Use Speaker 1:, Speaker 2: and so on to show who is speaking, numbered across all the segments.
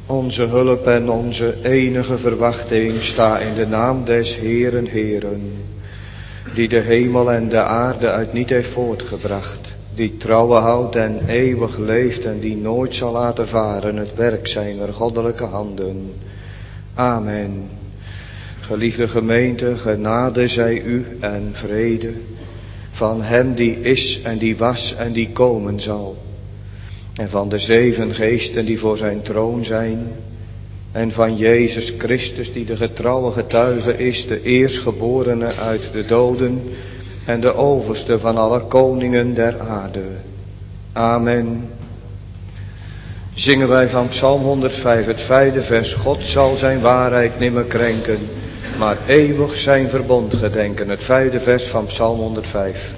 Speaker 1: Onze hulp en onze enige verwachting sta in de naam des Heeren Heeren, die de hemel en de aarde uit niet heeft voortgebracht, die trouwe houdt en eeuwig leeft en die nooit zal laten varen het werk zijner goddelijke handen. Amen. Geliefde gemeente, genade zij u en vrede van hem die is en die was en die komen zal. En van de 7 geesten die voor zijn troon zijn. En van Jezus Christus die de getrouwe getuige is, de eerstgeborene uit de doden en de overste van alle koningen der aarde. Amen. Zingen wij van Psalm 105 het 5e vers. God zal zijn waarheid nimmer krenken, maar eeuwig zijn verbond gedenken. Het 5e vers van Psalm 105.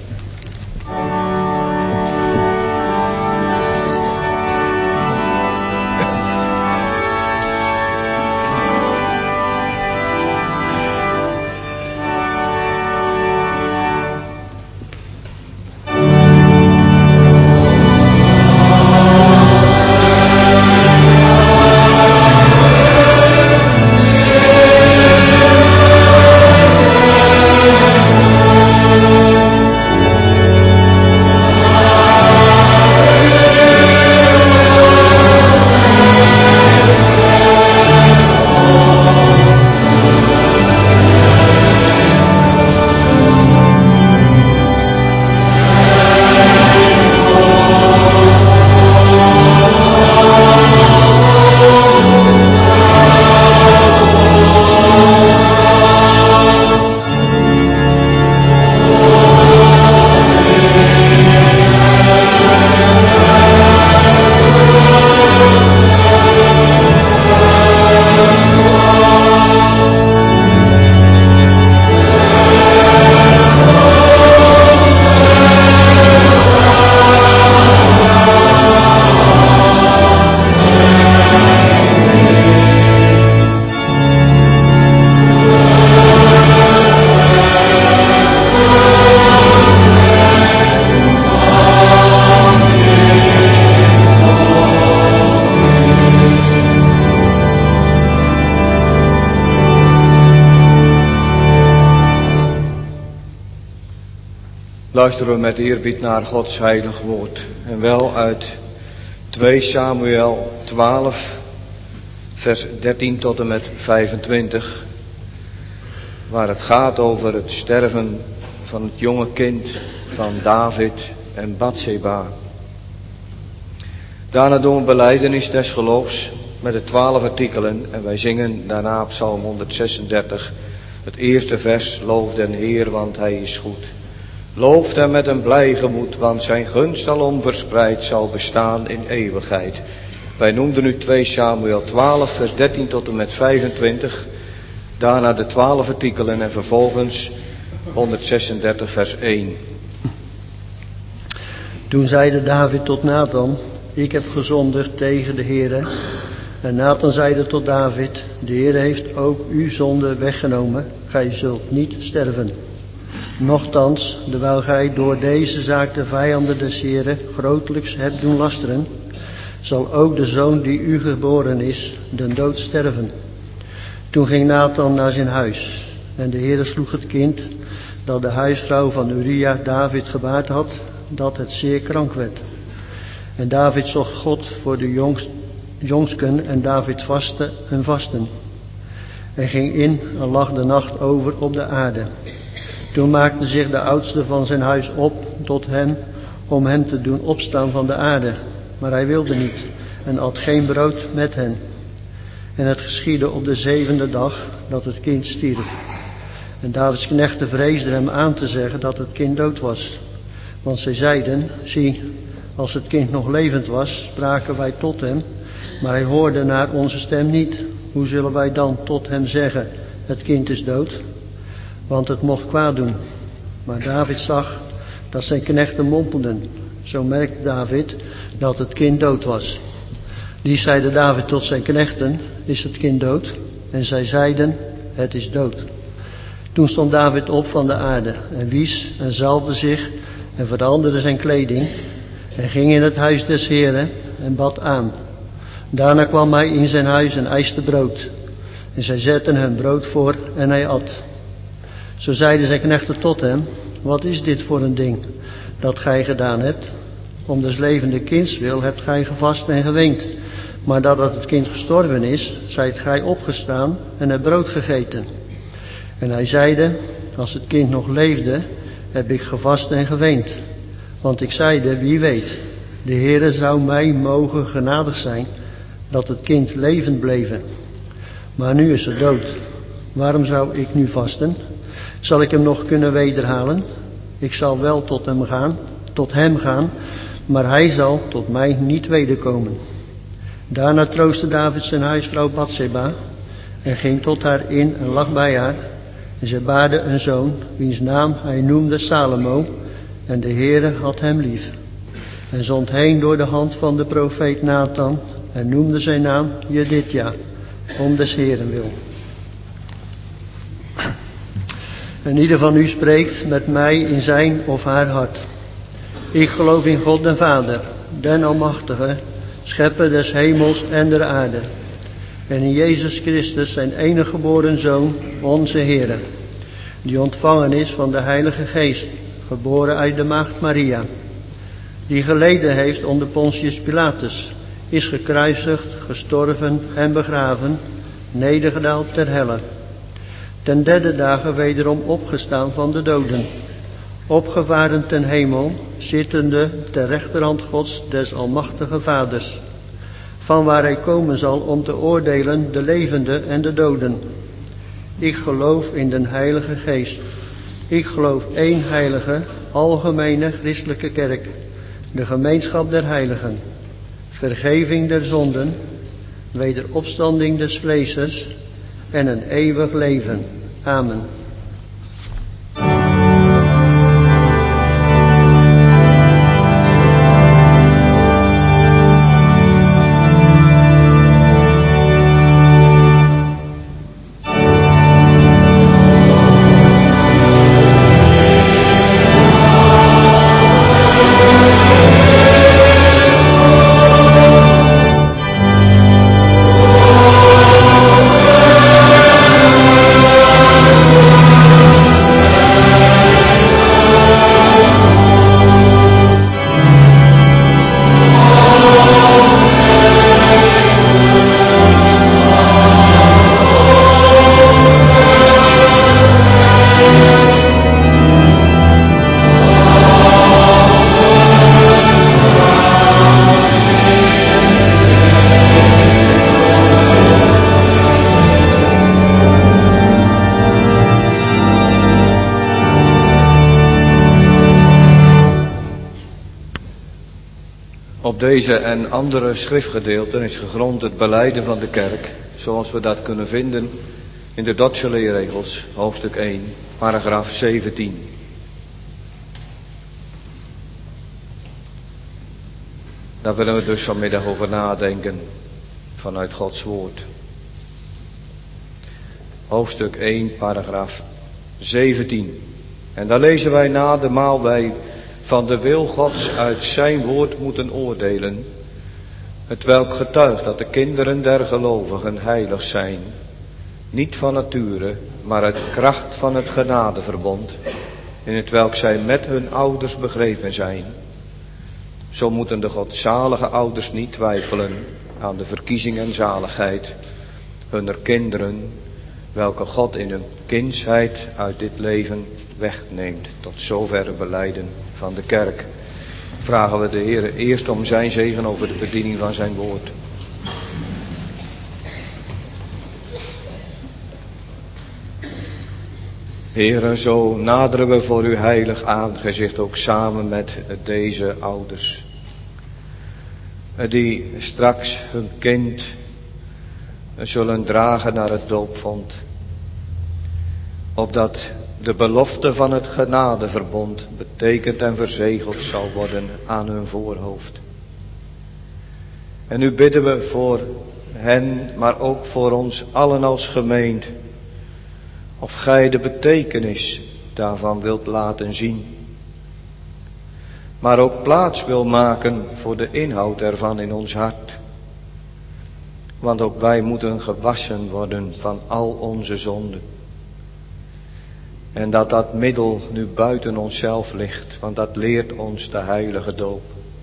Speaker 1: Luisteren we met eerbied naar Gods heilig woord. En wel uit 2 Samuel 12, vers 13 tot en met 25. Waar het gaat over het sterven van het jonge kind van David en Batseba. Daarna doen we belijdenis des geloofs met de 12 artikelen. En wij zingen daarna Psalm 136. Het eerste vers, loof den Heer, want hij is goed. Looft hem met een blij gemoed, want zijn gunst alom verspreid zal bestaan in eeuwigheid. Wij noemden nu 2 Samuel 12, vers 13 tot en met 25. Daarna de 12 artikelen en vervolgens 136, vers 1.
Speaker 2: Toen zeide David tot Nathan, ik heb gezondigd tegen de Heere. En Nathan zeide tot David, de Heere heeft ook uw zonde weggenomen, gij zult niet sterven. Nochtans, terwijl gij door deze zaak de vijanden des Heeren grotelijks hebt doen lasteren, zal ook de zoon die u geboren is, den dood sterven. Toen ging Nathan naar zijn huis, en de Heere sloeg het kind, dat de huisvrouw van Uria David gebaard had, dat het zeer krank werd. En David zocht God voor de jongsken, en David vastte en vasten. En ging in en lag de nacht over op de aarde. Toen maakte zich de oudste van zijn huis op tot hem, om hem te doen opstaan van de aarde. Maar hij wilde niet, en at geen brood met hen. En het geschiedde op de 7e dag, dat het kind stierf. En Davids knechten vreesden hem aan te zeggen dat het kind dood was. Want zij zeiden, zie, als het kind nog levend was, spraken wij tot hem, maar hij hoorde naar onze stem niet. Hoe zullen wij dan tot hem zeggen, het kind is dood? Want het mocht kwaad doen. Maar David zag dat zijn knechten mompelden. Zo merkte David dat het kind dood was. Die zeide David tot zijn knechten, is het kind dood? En zij zeiden, het is dood. Toen stond David op van de aarde en wies en zalfde zich en veranderde zijn kleding en ging in het huis des Heren en bad aan. Daarna kwam hij in zijn huis en eiste brood. En zij zetten hem brood voor en hij at. Zo zeiden zijn knechten tot hem: wat is dit voor een ding dat gij gedaan hebt? Om des levende kinds wil hebt gij gevast en geweend. Maar nadat het kind gestorven is, zijt gij opgestaan en hebt brood gegeten. En hij zeide: als het kind nog leefde, heb ik gevast en geweend. Want ik zeide: wie weet, de Heere zou mij mogen genadig zijn, dat het kind levend bleven. Maar nu is het dood. Waarom zou ik nu vasten? Zal ik hem nog kunnen wederhalen? Ik zal wel tot hem gaan, maar hij zal tot mij niet wederkomen. Daarna troostte David zijn huisvrouw Batseba en ging tot haar in en lag bij haar. En zij baarde een zoon, wiens naam hij noemde Salomo, en de Heere had hem lief. En zond heen door de hand van de profeet Nathan en noemde zijn naam Jedidja, om des Heeren wil. En ieder van u spreekt met mij in zijn of haar hart. Ik geloof in God den Vader, den Almachtige, schepper des hemels en der aarde. En in Jezus Christus, zijn enige geboren Zoon, onze Heere, die ontvangen is van de Heilige Geest, geboren uit de maagd Maria, die geleden heeft onder Pontius Pilatus, is gekruisigd, gestorven en begraven, nedergedaald ter helle. Ten derde dagen wederom opgestaan van de doden, opgevaren ten hemel, zittende ter rechterhand Gods des Almachtige Vaders, van waar hij komen zal om te oordelen de levenden en de doden. Ik geloof in den Heilige Geest. Ik geloof één heilige, algemene christelijke kerk, de gemeenschap der heiligen, vergeving der zonden, wederopstanding des vleeses en een eeuwig leven. Amen.
Speaker 1: Op deze en andere schriftgedeelten is gegrond het belijden van de kerk, zoals we dat kunnen vinden in de Dordtse leerregels, hoofdstuk 1, paragraaf 17. Daar willen we dus vanmiddag over nadenken vanuit Gods woord. Hoofdstuk 1, paragraaf 17. En daar lezen wij na de maal wij van de wil Gods uit zijn woord moeten oordelen, hetwelk getuigt dat de kinderen der gelovigen heilig zijn, niet van nature, maar uit kracht van het genadeverbond, in hetwelk zij met hun ouders begrepen zijn. Zo moeten de godzalige ouders niet twijfelen aan de verkiezing en zaligheid hunner kinderen, welke God in hun kindsheid uit dit leven wegneemt. Tot zover belijden van de kerk. Vragen we de Heer eerst om zijn zegen over de bediening van zijn woord. Heere, zo naderen we voor uw heilig aangezicht ook samen met deze ouders, die straks hun kind zullen dragen naar het doopvont, opdat de belofte van het genadeverbond betekend en verzegeld zal worden aan hun voorhoofd. En nu bidden we voor hen, maar ook voor ons allen als gemeente, of gij de betekenis daarvan wilt laten zien, maar ook plaats wil maken voor de inhoud ervan in ons hart. Want ook wij moeten gewassen worden van al onze zonden. En dat middel nu buiten onszelf ligt, want dat leert ons de heilige doop.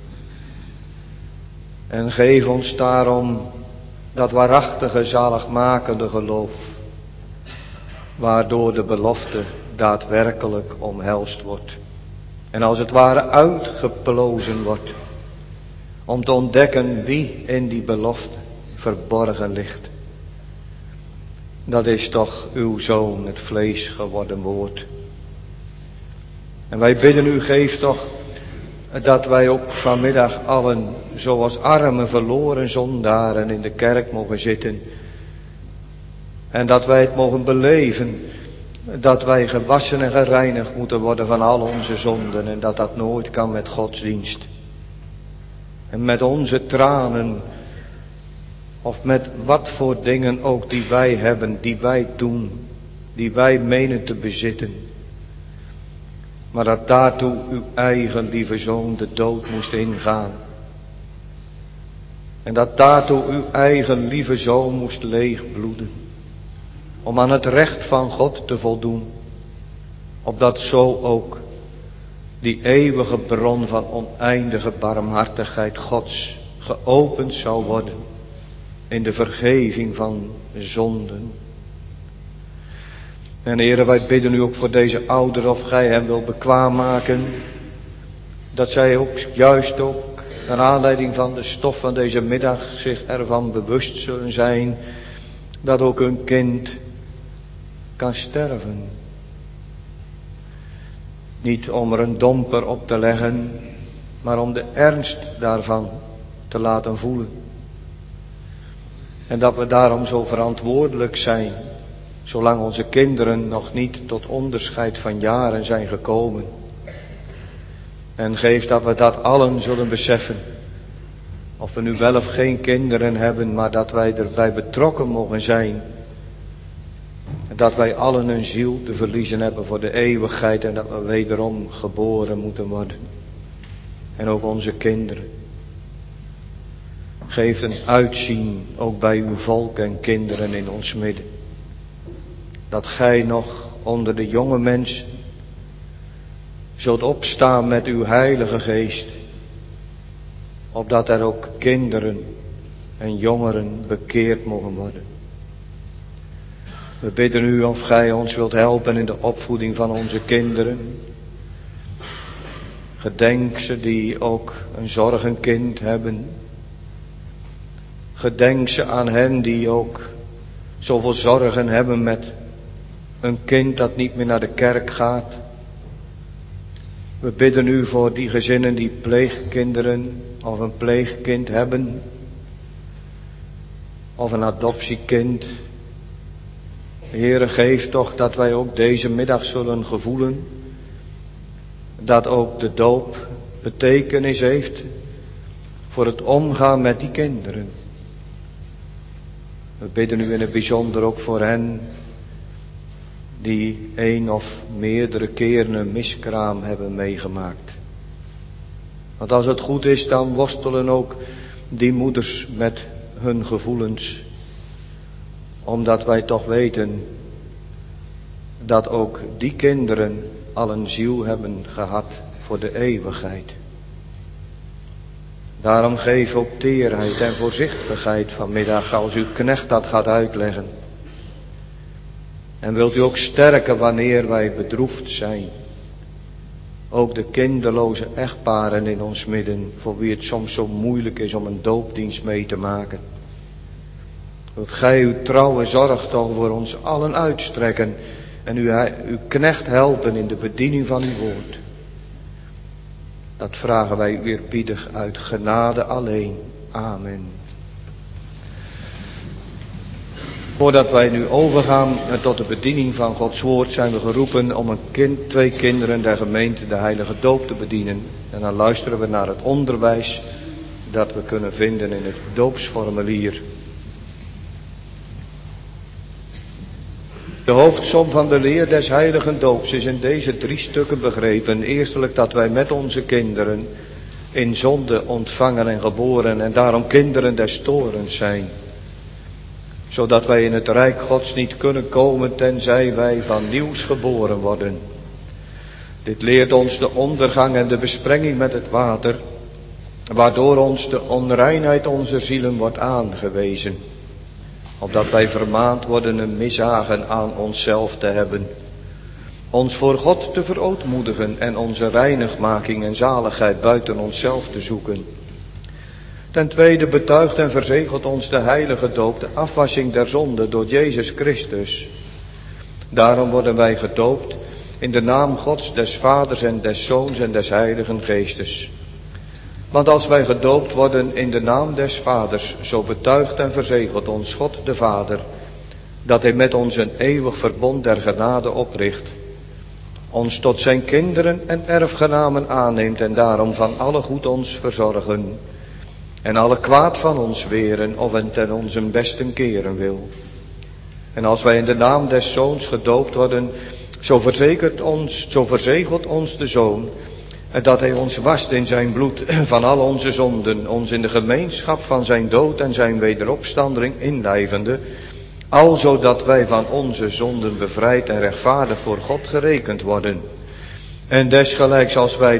Speaker 1: En geef ons daarom dat waarachtige zaligmakende geloof, waardoor de belofte daadwerkelijk omhelst wordt. En als het ware uitgeplozen wordt, om te ontdekken wie in die belofte verborgen ligt. Dat is toch uw Zoon, het vlees geworden woord. En wij bidden u, geef toch dat wij ook vanmiddag allen, zoals arme verloren zondaren, in de kerk mogen zitten. En dat wij het mogen beleven, dat wij gewassen en gereinigd moeten worden van al onze zonden. En dat dat nooit kan met godsdienst. En met onze tranen, of met wat voor dingen ook die wij hebben, die wij doen, die wij menen te bezitten. Maar dat daartoe uw eigen lieve Zoon de dood moest ingaan. En dat daartoe uw eigen lieve Zoon moest leegbloeden. Om aan het recht van God te voldoen. Opdat zo ook die eeuwige bron van oneindige barmhartigheid Gods geopend zou worden. In de vergeving van zonden. En Heere, wij bidden u ook voor deze ouders, of gij hem wilt bekwaam maken. Dat zij ook juist ook, naar aanleiding van de stof van deze middag, zich ervan bewust zullen zijn. Dat ook hun kind kan sterven. Niet om er een domper op te leggen, maar om de ernst daarvan te laten voelen. En dat we daarom zo verantwoordelijk zijn, zolang onze kinderen nog niet tot onderscheid van jaren zijn gekomen. En geef dat we dat allen zullen beseffen. Of we nu wel of geen kinderen hebben, maar dat wij erbij betrokken mogen zijn. En dat wij allen een ziel te verliezen hebben voor de eeuwigheid en dat we wederom geboren moeten worden. En ook onze kinderen. Geef een uitzien, ook bij uw volk en kinderen in ons midden. Dat gij nog onder de jonge mensen zult opstaan met uw heilige geest. Opdat er ook kinderen en jongeren bekeerd mogen worden. We bidden u of gij ons wilt helpen in de opvoeding van onze kinderen. Gedenk ze die ook een zorgenkind hebben. Gedenk ze aan hen die ook zoveel zorgen hebben met een kind dat niet meer naar de kerk gaat. We bidden u voor die gezinnen die pleegkinderen of een pleegkind hebben. Of een adoptiekind. Heere, geef toch dat wij ook deze middag zullen gevoelen. Dat ook de doop betekenis heeft voor het omgaan met die kinderen. We bidden u in het bijzonder ook voor hen die 1 of meerdere keren een miskraam hebben meegemaakt. Want als het goed is, dan worstelen ook die moeders met hun gevoelens. Omdat wij toch weten dat ook die kinderen al een ziel hebben gehad voor de eeuwigheid. Daarom geef ook teerheid en voorzichtigheid vanmiddag als uw knecht dat gaat uitleggen. En wilt u ook sterken wanneer wij bedroefd zijn. Ook de kinderloze echtparen in ons midden, voor wie het soms zo moeilijk is om een doopdienst mee te maken. Wilt gij uw trouwe zorg toch voor ons allen uitstrekken en uw knecht helpen in de bediening van uw woord. Dat vragen wij u eerbiedig uit genade alleen. Amen. Voordat wij nu overgaan tot de bediening van Gods woord, zijn we geroepen om twee kinderen der gemeente de heilige doop te bedienen. En dan luisteren we naar het onderwijs dat we kunnen vinden in het doopsformulier. De hoofdsom van de leer des heiligen doops is in deze 3 stukken begrepen. Eerstelijk dat wij met onze kinderen in zonde ontvangen en geboren en daarom kinderen des torens zijn. zodat wij in het rijk Gods niet kunnen komen tenzij wij van nieuws geboren worden. Dit leert ons de ondergang en de besprenging met het water, waardoor ons de onreinheid onze zielen wordt aangewezen, opdat wij vermaand worden een mishagen aan onszelf te hebben, ons voor God te verootmoedigen en onze reinigmaking en zaligheid buiten onszelf te zoeken. Ten tweede betuigt en verzegelt ons de heilige doop de afwassing der zonde door Jezus Christus. Daarom worden wij gedoopt in de naam Gods, des Vaders en des Zoons en des Heiligen Geestes. Want als wij gedoopt worden in de naam des Vaders, zo betuigt en verzegelt ons God de Vader, dat Hij met ons een eeuwig verbond der genade opricht, ons tot zijn kinderen en erfgenamen aanneemt en daarom van alle goed ons verzorgen en alle kwaad van ons weren of het ten onze besten keren wil. En als wij in de naam des Zoons gedoopt worden, zo verzegelt ons de Zoon, dat Hij ons wast in zijn bloed van al onze zonden, ons in de gemeenschap van zijn dood en zijn wederopstanding inlijvende, alzo dat wij van onze zonden bevrijd en rechtvaardig voor God gerekend worden. En desgelijks als wij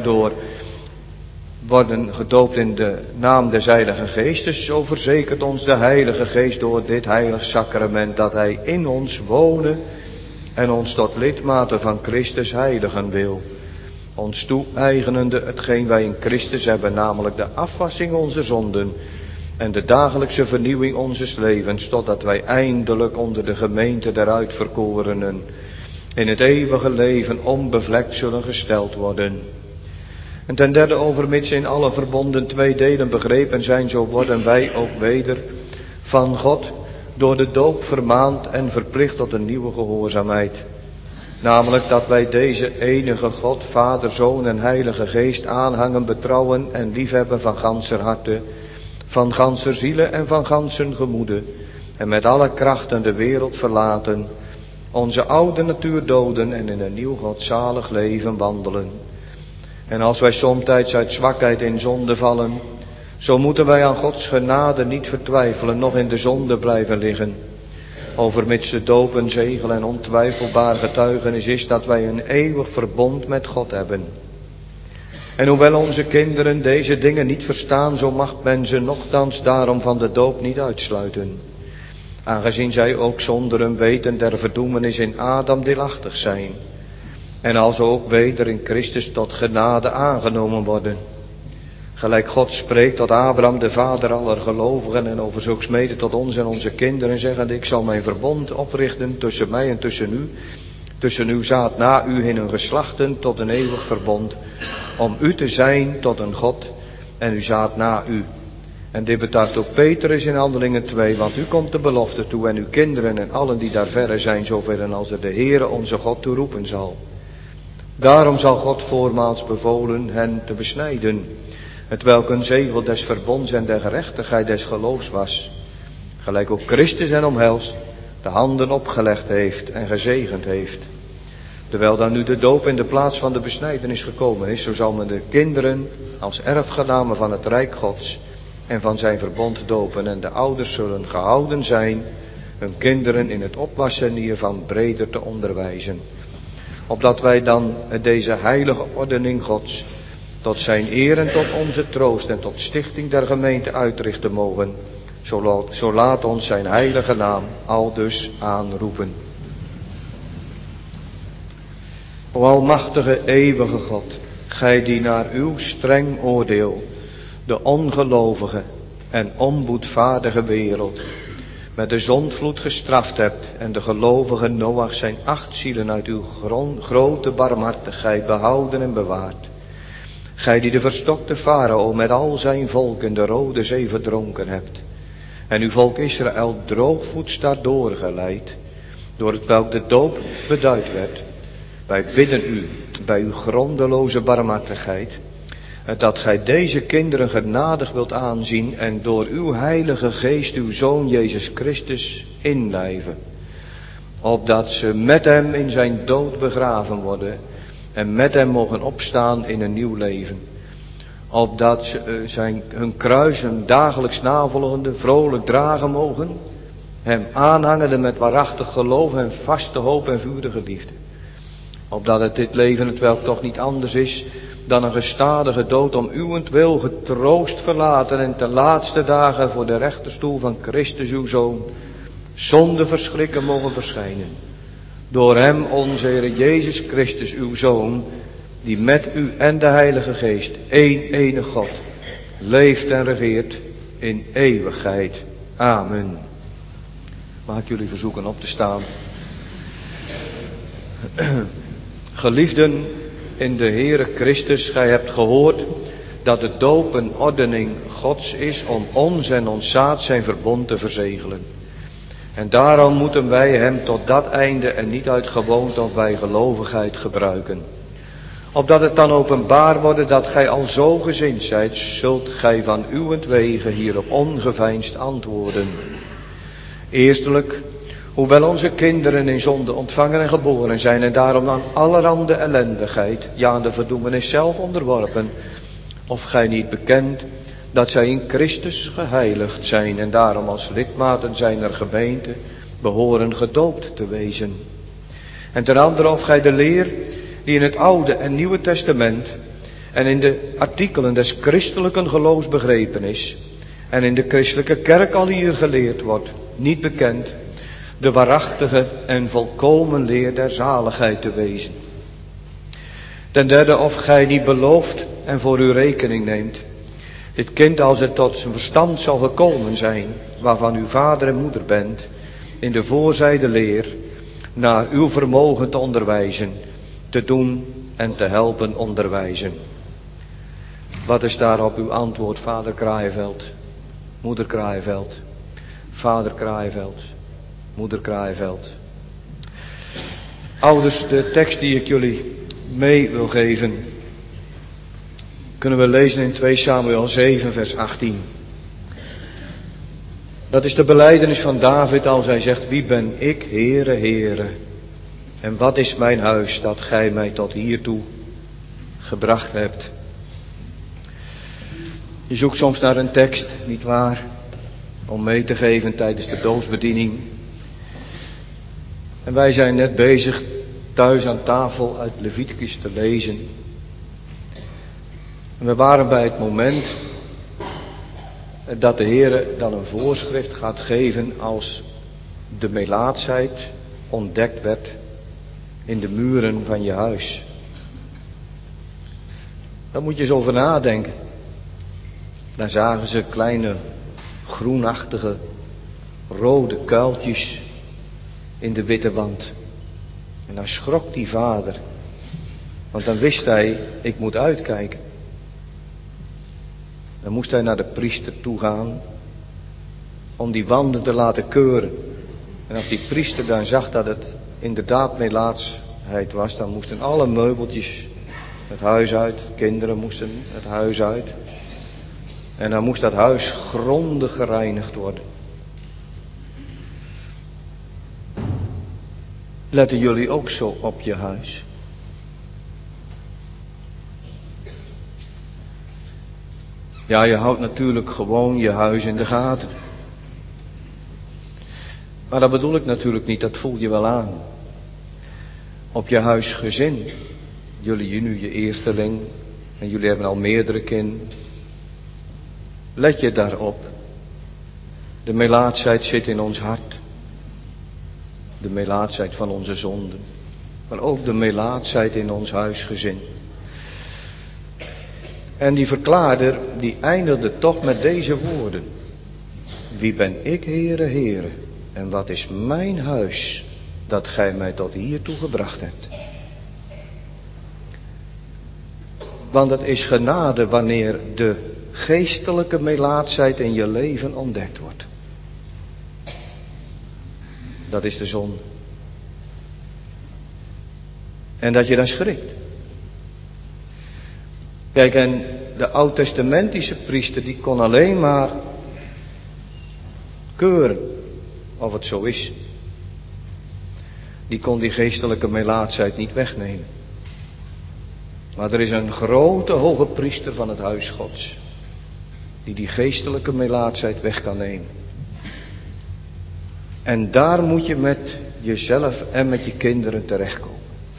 Speaker 1: worden gedoopt in de naam des Heiligen Geestes, zo verzekert ons de Heilige Geest door dit heilig sacrament dat Hij in ons wonen en ons tot lidmaten van Christus heiligen wil, ons toe-eigenende hetgeen wij in Christus hebben, namelijk de afwassing onze zonden en de dagelijkse vernieuwing onzes levens, totdat wij eindelijk onder de gemeente der uitverkorenen in het eeuwige leven onbevlekt zullen gesteld worden. En ten derde, overmits in alle verbonden twee delen begrepen zijn, zo worden wij ook weder van God door de doop vermaand en verplicht tot een nieuwe gehoorzaamheid. Namelijk dat wij deze enige God, Vader, Zoon en Heilige Geest aanhangen, betrouwen en liefhebben van ganser harte, van ganser ziele en van ganser gemoede, en met alle krachten de wereld verlaten, onze oude natuur doden en in een nieuw godzalig leven wandelen. En als wij somtijds uit zwakheid in zonde vallen, zo moeten wij aan Gods genade niet vertwijfelen, noch in de zonde blijven liggen. Overmits de doop een zegel en ontwijfelbaar getuigenis is dat wij een eeuwig verbond met God hebben. En hoewel onze kinderen deze dingen niet verstaan, zo mag men ze nochtans daarom van de doop niet uitsluiten. Aangezien zij ook zonder een weten der verdoemenis in Adam deelachtig zijn. En alzo ook weder in Christus tot genade aangenomen worden. Gelijk God spreekt tot Abraham, de vader aller gelovigen, en over zulks mede tot ons en onze kinderen, zeggende: ik zal mijn verbond oprichten tussen mij en tussen uw zaad na u in hun geslachten tot een eeuwig verbond, om u te zijn tot een God en uw zaad na u. En dit betuigt ook Petrus in Handelingen 2, want u komt de belofte toe en uw kinderen en allen die daar verre zijn, zover als er de Heere onze God toe roepen zal. Daarom zal God voormaals bevolen hen te besnijden, hetwelk een zegel des verbonds en der gerechtigheid des geloofs was, gelijk ook Christus hen omhelst, de handen opgelegd heeft en gezegend heeft. Terwijl dan nu de doop in de plaats van de besnijdenis gekomen is, zo zal men de kinderen als erfgenamen van het rijk Gods en van zijn verbond dopen, en de ouders zullen gehouden zijn hun kinderen in het opwassen hiervan breder te onderwijzen. Opdat wij dan deze heilige ordening Gods tot zijn eer en tot onze troost en tot stichting der gemeente uitrichten mogen, zo laat ons zijn heilige naam aldus aanroepen. O almachtige eeuwige God, gij die naar uw streng oordeel de ongelovige en onboedvaardige wereld met de zondvloed gestraft hebt en de gelovige Noach zijn 8 zielen uit uw grote barmhartigheid behouden en bewaard. Gij die de verstokte Farao met al zijn volk in de Rode Zee verdronken hebt en uw volk Israël droogvoets daardoor geleid, door het welk de doop beduid werd. Wij bidden u bij uw grondeloze barmhartigheid, dat gij deze kinderen genadig wilt aanzien en door uw heilige geest uw Zoon Jezus Christus inlijven, opdat ze met hem in zijn dood begraven worden en met hem mogen opstaan in een nieuw leven. Opdat ze hun kruis hun dagelijks navolgende vrolijk dragen mogen Hem aanhangende met waarachtig geloof en vaste hoop en vurige liefde. Opdat het dit leven het welk toch niet anders is dan een gestadige dood om uwentwil getroost verlaten en ten laatste dagen voor de rechterstoel van Christus uw Zoon zonder verschrikken mogen verschijnen. Door hem onze Heer Jezus Christus uw Zoon, die met u en de Heilige Geest, één enige God, leeft en regeert in eeuwigheid. Amen. Mag ik jullie verzoeken op te staan. Geliefden in de Heere Christus, gij hebt gehoord dat de doop een ordening Gods is om ons en ons zaad zijn verbond te verzegelen. En daarom moeten wij hem tot dat einde en niet uit gewoonte of bij gelovigheid gebruiken. Opdat het dan openbaar worden dat gij al zo gezind zijt, zult gij van uwentwege hierop ongeveinsd antwoorden. Eerstelijk, hoewel onze kinderen in zonde ontvangen en geboren zijn en daarom aan allerhande ellendigheid, ja aan de verdoemenis zelf onderworpen, of gij niet bekent dat zij in Christus geheiligd zijn en daarom als lidmaten zijner gemeente behoren gedoopt te wezen. En ten andere of gij de leer die in het Oude en Nieuwe Testament en in de artikelen des christelijke geloofs begrepen is en in de christelijke kerk al hier geleerd wordt, niet bekend, de waarachtige en volkomen leer der zaligheid te wezen. Ten derde of gij niet belooft en voor uw rekening neemt, dit kind als het tot zijn verstand zal gekomen zijn, waarvan u vader en moeder bent, in de voorzijde leer, naar uw vermogen te onderwijzen, te doen en te helpen onderwijzen. Wat is daarop uw antwoord, vader Kraaienveld, moeder Kraaienveld, vader Kraaienveld, moeder Kraaienveld? Ouders, de tekst die ik jullie mee wil geven, kunnen we lezen in 2 Samuel 7 vers 18. Dat is de belijdenis van David als hij zegt, wie ben ik, Heere, Heere, en wat is mijn huis dat gij mij tot hiertoe gebracht hebt. Je zoekt soms naar een tekst, niet waar, om mee te geven tijdens de doopsbediening. En wij zijn net bezig thuis aan tafel uit Leviticus te lezen. En we waren bij het moment dat de Heere dan een voorschrift gaat geven als de melaatsheid ontdekt werd in de muren van je huis. Daar moet je eens over nadenken. Daar zagen ze kleine groenachtige rode kuiltjes in de witte wand. En dan schrok die vader, want dan wist hij, ik moet uitkijken. Dan moest hij naar de priester toe gaan om die wanden te laten keuren. En als die priester dan zag dat het inderdaad melaatsheid was, dan moesten alle meubeltjes het huis uit, kinderen moesten het huis uit. En dan moest dat huis grondig gereinigd worden. Letten jullie ook zo op je huis? Ja, je houdt natuurlijk gewoon je huis in de gaten. Maar dat bedoel ik natuurlijk niet, dat voel je wel aan. Op je huisgezin. Jullie nu je eersteling en jullie hebben al meerdere kinderen. Let je daarop. De melaatsheid zit in ons hart. De melaatsheid van onze zonden. Maar ook de melaatsheid in ons huisgezin. En die verklaarder, die eindigde toch met deze woorden. Wie ben ik, Heere, Heere, en wat is mijn huis, dat gij mij tot hiertoe gebracht hebt. Want het is genade wanneer de geestelijke melaatsheid in je leven ontdekt wordt. Dat is de zonde. En dat je dan schrikt. Kijk, en de oud-testamentische priester die kon alleen maar keuren of het zo is. Die kon die geestelijke melaatsheid niet wegnemen. Maar er is een grote hoge priester van het huis Gods, die geestelijke melaatsheid weg kan nemen. En daar moet je met jezelf en met je kinderen terechtkomen.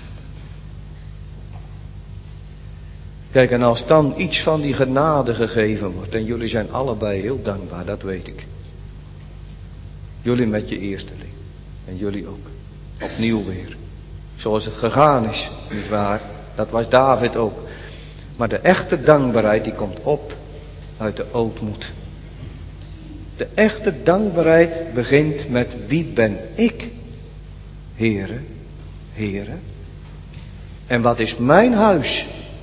Speaker 1: Kijk, en als dan iets van die genade gegeven wordt, en jullie zijn allebei heel dankbaar, dat weet ik. Jullie met je eersteling. En jullie ook. Opnieuw weer. Zoals het gegaan is, nietwaar? Dat was David ook. Maar de echte dankbaarheid die komt op uit de ootmoed. De echte dankbaarheid begint met wie ben ik, Heere, Heere. En wat is mijn huis?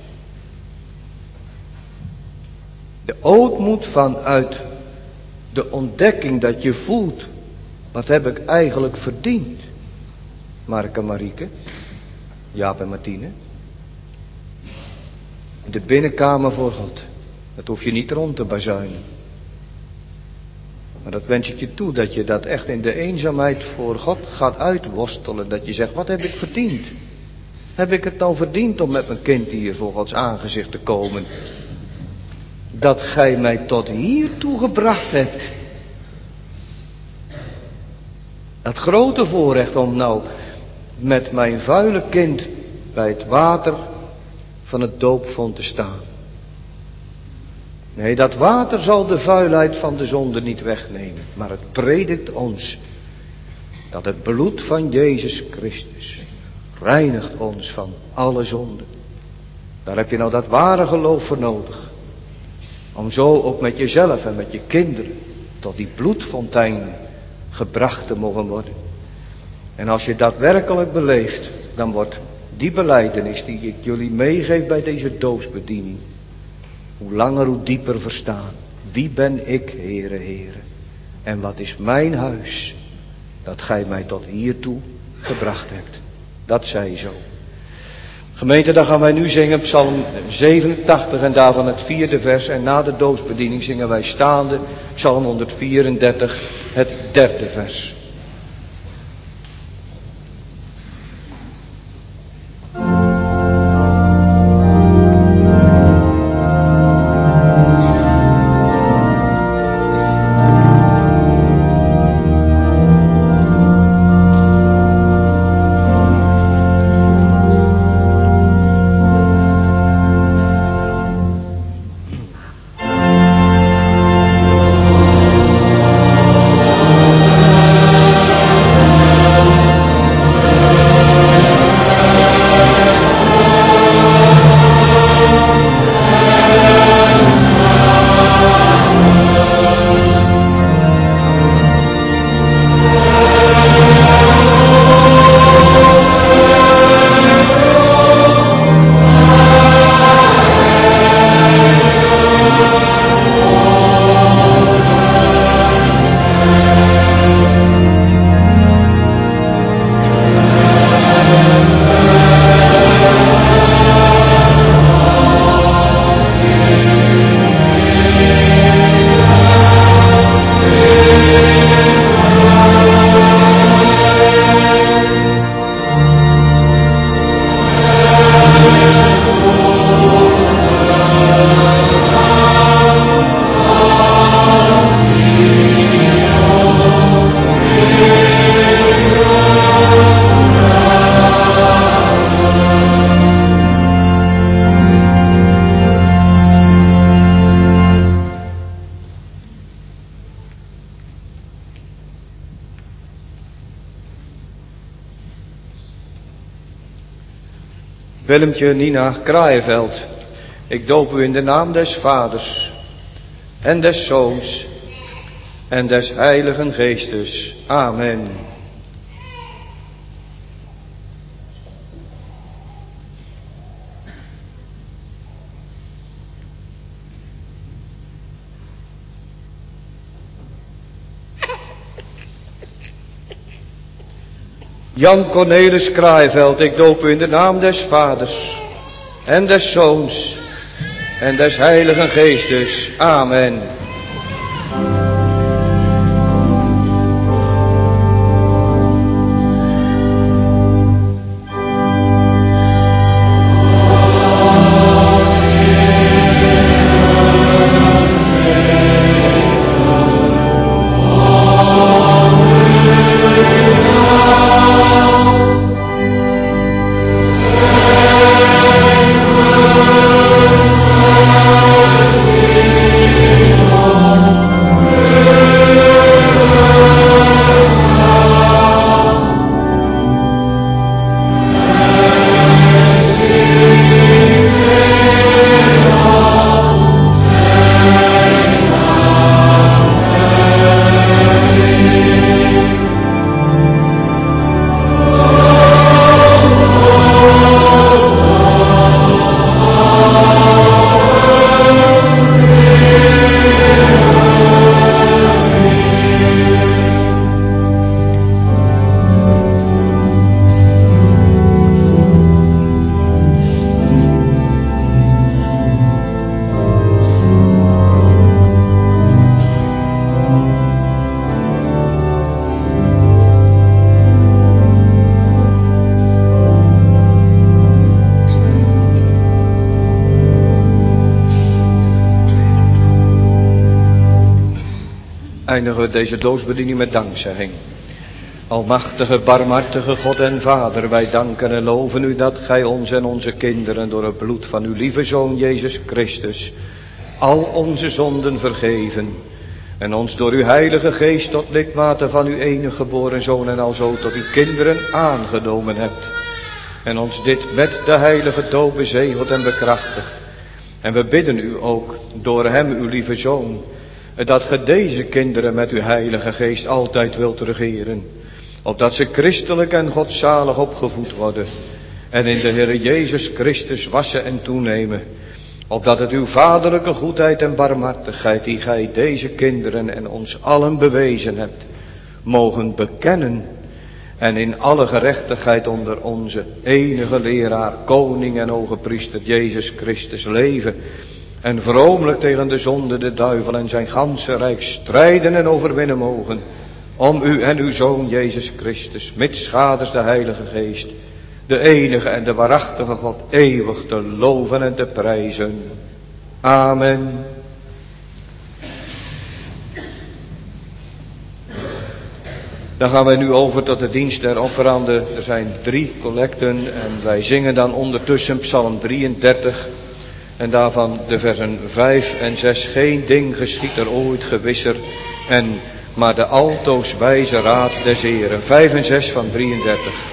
Speaker 1: De ootmoed vanuit de ontdekking dat je voelt, wat heb ik eigenlijk verdiend? Mark en Marieke, Jaap en Martine. In de binnenkamer voor God. Dat hoef je niet rond te bazuinen. Maar dat wens ik je toe, dat je dat echt in de eenzaamheid voor God gaat uitworstelen. Dat je zegt, wat heb ik verdiend? Heb ik het nou verdiend om met mijn kind hier voor Gods aangezicht te komen? Dat gij mij tot hiertoe gebracht hebt. Dat grote voorrecht om nou met mijn vuile kind bij het water van het doopvont te staan. Nee, dat water zal de vuilheid van de zonde niet wegnemen. Maar het predikt ons dat het bloed van Jezus Christus reinigt ons van alle zonde. Daar heb je nou dat ware geloof voor nodig. Om zo ook met jezelf en met je kinderen tot die bloedfontein gebracht te mogen worden. En als je dat werkelijk beleeft, dan wordt die belijdenis die ik jullie meegeef bij deze doopsbediening, hoe langer hoe dieper verstaan. Wie ben ik, Heere, Heere? En wat is mijn huis, dat gij mij tot hiertoe gebracht hebt? Dat zij zo. Gemeente, dan gaan wij nu zingen Psalm 87 en daarvan het 4e vers. En na de doopsbediening zingen wij staande Psalm 134, het 3e vers. Willemtje Nina Kraaienveld, ik doop u in de naam des Vaders en des Zoons en des Heiligen Geestes. Amen. Jan Cornelis Kraaienveld, ik doop u in de naam des Vaders en des Zoons en des Heiligen Geestes. Amen. eindigen we deze doopsbediening met dankzegging. Almachtige, barmhartige God en Vader, wij danken en loven u dat gij ons en onze kinderen door het bloed van uw lieve Zoon Jezus Christus al onze zonden vergeven en ons door uw Heilige Geest tot lidmaten van uw enige geboren Zoon en alzo tot uw kinderen aangenomen hebt. En ons dit met de heilige doop bezegeld en bekrachtigd. En we bidden u ook door hem, uw lieve Zoon, dat ge deze kinderen met uw Heilige Geest altijd wilt regeren, opdat ze christelijk en godzalig opgevoed worden en in de Heere Jezus Christus wassen en toenemen, opdat het uw vaderlijke goedheid en barmhartigheid die gij deze kinderen en ons allen bewezen hebt, mogen bekennen en in alle gerechtigheid onder onze enige leraar, koning en hogepriester Jezus Christus leven en vromelijk tegen de zonde, de duivel en zijn ganse rijk strijden en overwinnen mogen, om u en uw Zoon Jezus Christus, mitschaders de Heilige Geest, de enige en de waarachtige God, eeuwig te loven en te prijzen. Amen. Dan gaan wij nu over tot de dienst der offeranden. Er zijn 3 collecten en wij zingen dan ondertussen Psalm 33 en daarvan de versen 5 en 6. Geen ding geschiet er ooit gewisser en maar de altoos wijze raad des Heeren. 5 en 6 van 33.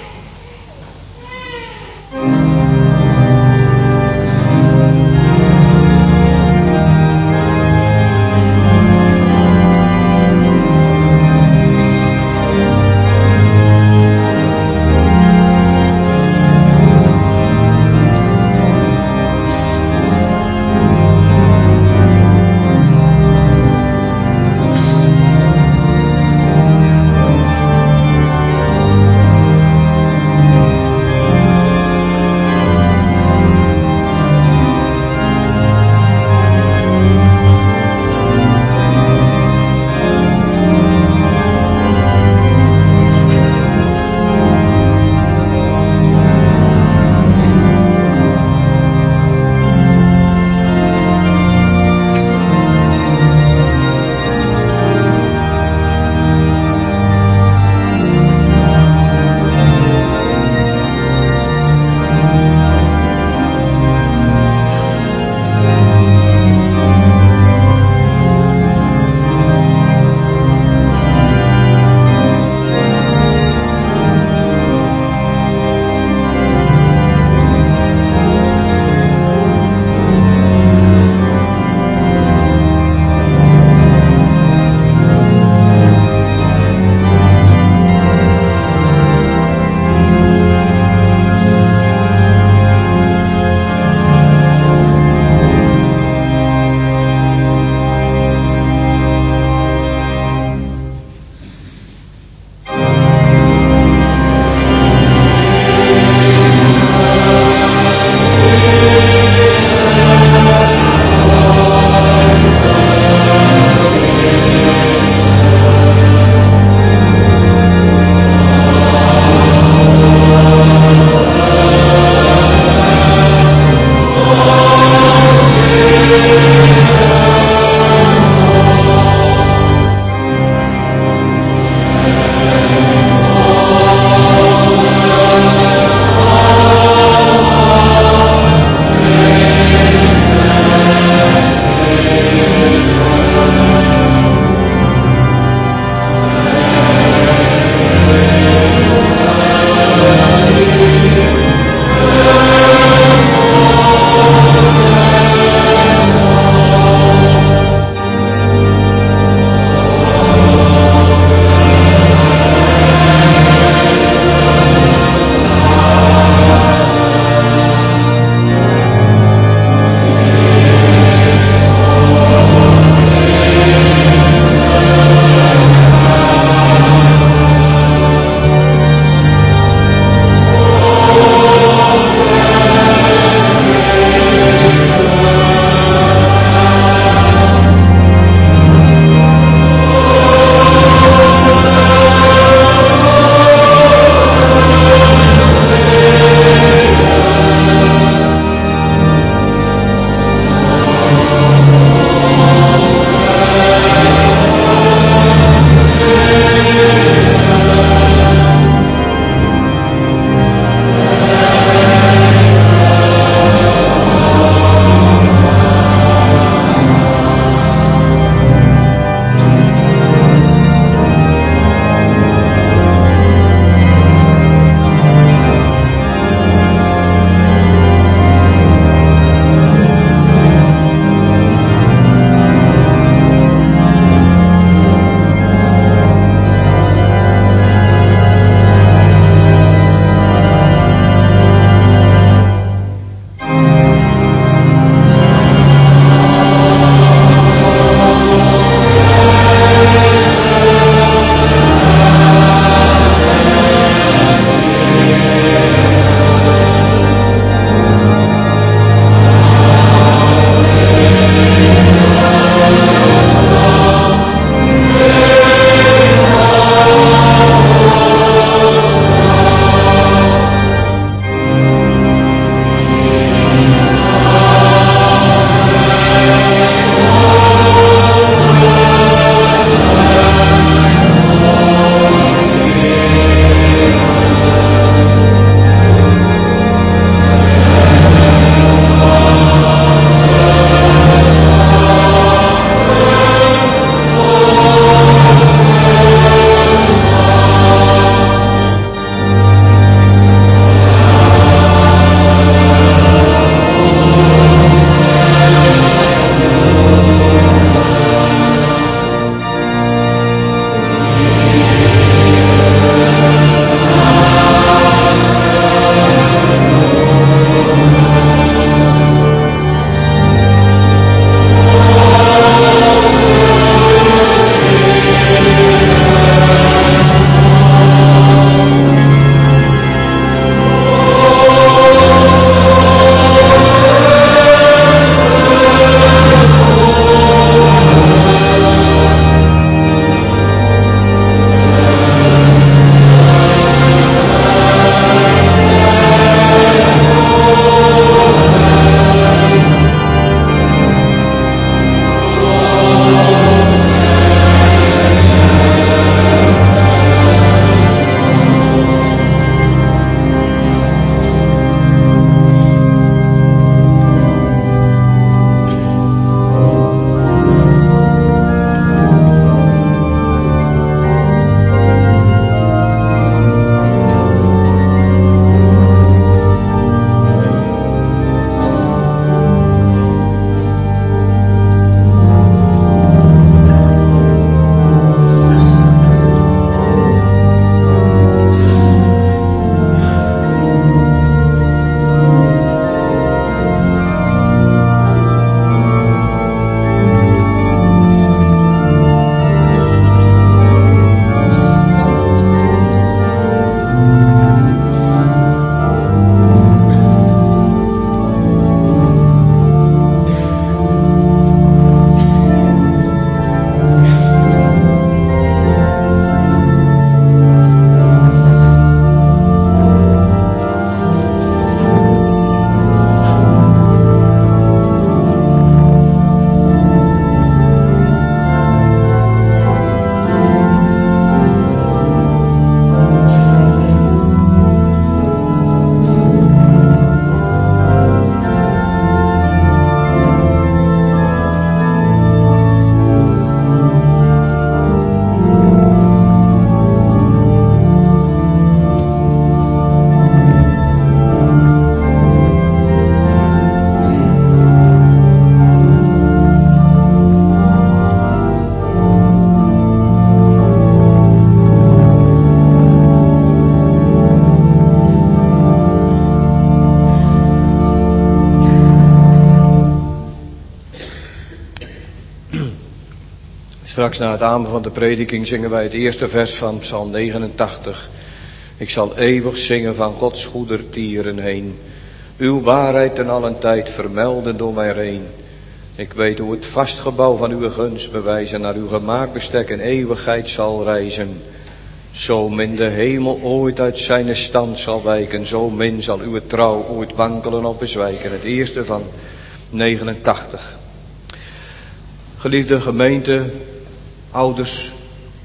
Speaker 1: Straks na het amen van de prediking zingen wij het eerste vers van Psalm 89. Ik zal eeuwig zingen van Gods goedertieren heen. Uw waarheid ten allen tijd vermelden door mij heen. Ik weet hoe het vastgebouw van uw gunst bewijzen naar uw gemaakt bestek in eeuwigheid zal reizen. Zo min de hemel ooit uit zijn stand zal wijken, zo min zal uw trouw ooit wankelen of bezwijken. Het eerste van 89. Geliefde gemeente, ouders,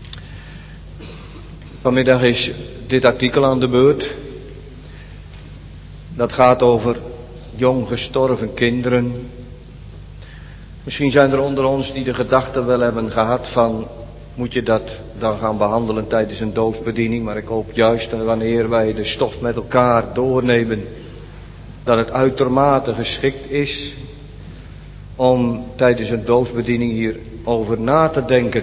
Speaker 1: vanmiddag is dit artikel aan de beurt. Dat gaat over jong gestorven kinderen. Misschien zijn er onder ons die de gedachte wel hebben gehad van, moet je dat dan gaan behandelen tijdens een doodsbediening? Maar ik hoop juist dat wanneer wij de stof met elkaar doornemen, dat het uitermate geschikt is om tijdens een doodsbediening hierover na te denken.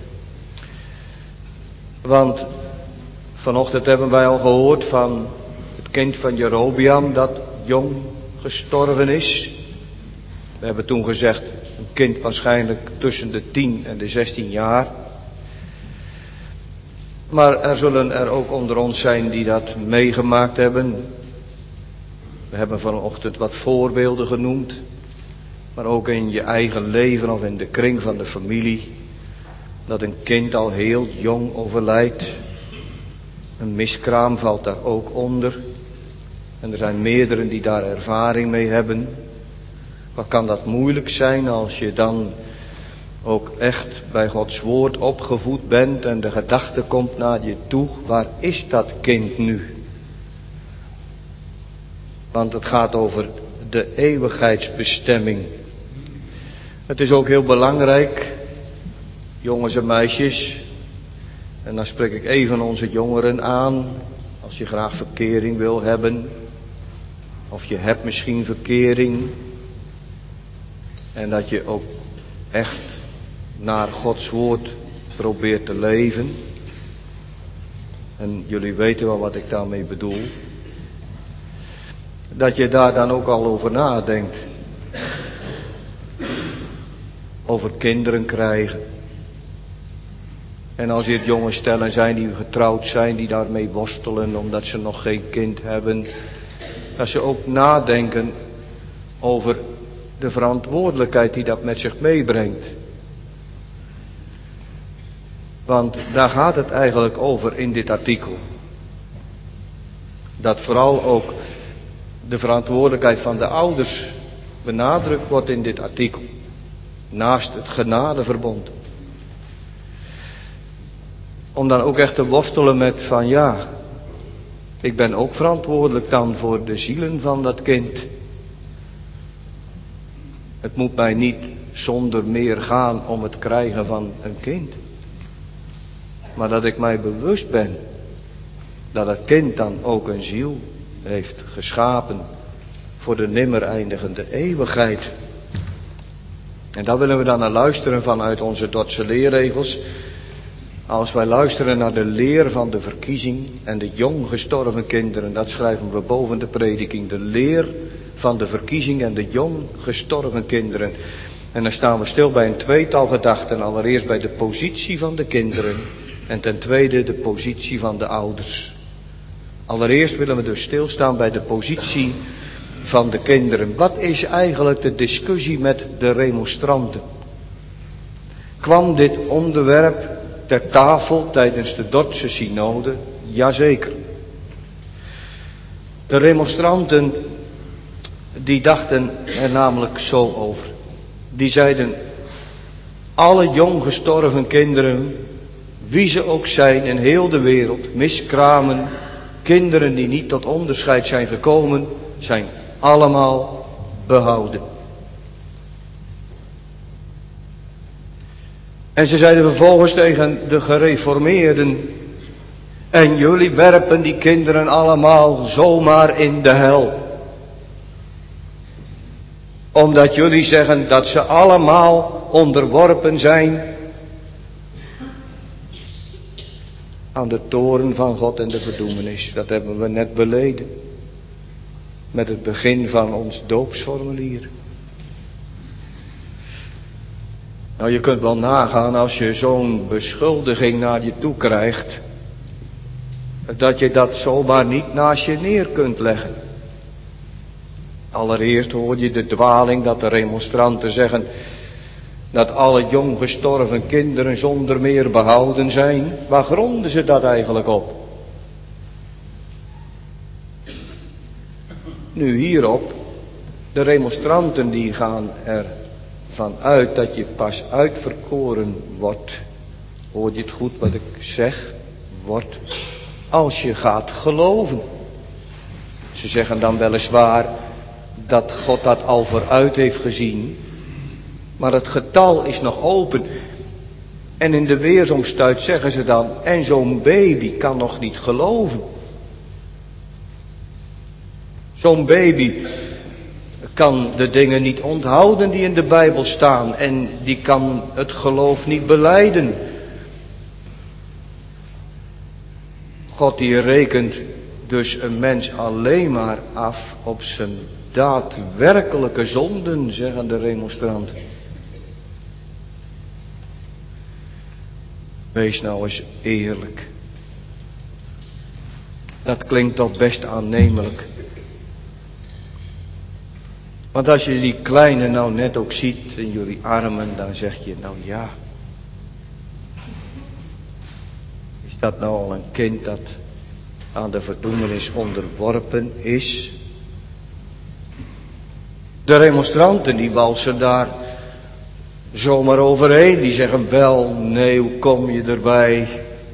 Speaker 1: Want vanochtend hebben wij al gehoord van het kind van Jerobeam dat jong gestorven is. We hebben toen gezegd, een kind waarschijnlijk tussen de 10 en de 16 jaar. Maar er zullen er ook onder ons zijn die dat meegemaakt hebben. We hebben vanochtend wat voorbeelden genoemd. Maar ook in je eigen leven of in de kring van de familie. Dat een kind al heel jong overlijdt. Een miskraam valt daar ook onder. En er zijn meerdere die daar ervaring mee hebben. Wat kan dat moeilijk zijn als je dan ook echt bij Gods woord opgevoed bent en de gedachte komt naar je toe, waar is dat kind nu? Want het gaat over de eeuwigheidsbestemming. Het is ook heel belangrijk, jongens en meisjes, en dan spreek ik even onze jongeren aan, als je graag verkering wil hebben, of je hebt misschien verkering, en dat je ook echt naar Gods woord probeert te leven. En jullie weten wel wat ik daarmee bedoel. Dat je daar dan ook al over nadenkt. Over kinderen krijgen. En als dit jonge stellen zijn die getrouwd zijn, die daarmee worstelen omdat ze nog geen kind hebben. Dat ze ook nadenken over de verantwoordelijkheid die dat met zich meebrengt. Want daar gaat het eigenlijk over in dit artikel. Dat vooral ook de verantwoordelijkheid van de ouders benadrukt wordt in dit artikel. Naast het genadeverbond. Om dan ook echt te worstelen met van ja, ik ben ook verantwoordelijk dan voor de zielen van dat kind. Het moet mij niet zonder meer gaan om het krijgen van een kind. Maar dat ik mij bewust ben dat het kind dan ook een ziel heeft geschapen voor de nimmer eindigende eeuwigheid. En daar willen we dan naar luisteren vanuit onze Dordtse leerregels. Als wij luisteren naar de leer van de verkiezing en de jong gestorven kinderen, dat schrijven we boven de prediking, de leer van de verkiezing en de jong gestorven kinderen. En dan staan we stil bij een tweetal gedachten, allereerst bij de positie van de kinderen en ten tweede de positie van de ouders. Allereerst willen we dus stilstaan bij de positie van de kinderen. Wat is eigenlijk de discussie met de remonstranten? Kwam dit onderwerp ter tafel tijdens de Dordtse synode? Jazeker. De remonstranten die dachten er namelijk zo over. Die zeiden, alle jong gestorven kinderen, wie ze ook zijn in heel de wereld, miskramen, kinderen die niet tot onderscheid zijn gekomen, zijn allemaal behouden. En ze zeiden vervolgens tegen de gereformeerden, en jullie werpen die kinderen allemaal zomaar in de hel. Omdat jullie zeggen dat ze allemaal onderworpen zijn aan de toorn van God en de verdoemenis. Dat hebben we net beleden. Met het begin van ons doopsformulier. Nou, je kunt wel nagaan als je zo'n beschuldiging naar je toe krijgt, dat je dat zomaar niet naast je neer kunt leggen. Allereerst hoor je de dwaling dat de remonstranten zeggen dat alle jong gestorven kinderen zonder meer behouden zijn. Waar gronden ze dat eigenlijk op? Nu hierop, de remonstranten die gaan ervan uit dat je pas uitverkoren wordt. Hoor je het goed wat ik zeg? Wordt als je gaat geloven. Ze zeggen dan weliswaar dat God dat al vooruit heeft gezien. Maar het getal is nog open. En in de weersomstuit zeggen ze dan, en zo'n baby kan nog niet geloven. Zo'n baby kan de dingen niet onthouden die in de Bijbel staan. En die kan het geloof niet belijden. God die rekent dus een mens alleen maar af op zijn daadwerkelijke zonden, zeggen de remonstranten. Wees nou eens eerlijk. Dat klinkt toch best aannemelijk. Want als je die kleine nou net ook ziet in jullie armen, dan zeg je, nou ja. Is dat nou al een kind dat aan de verdoemenis onderworpen is? De remonstranten die walsen daar zomaar overheen. Die zeggen wel, nee, hoe kom je erbij?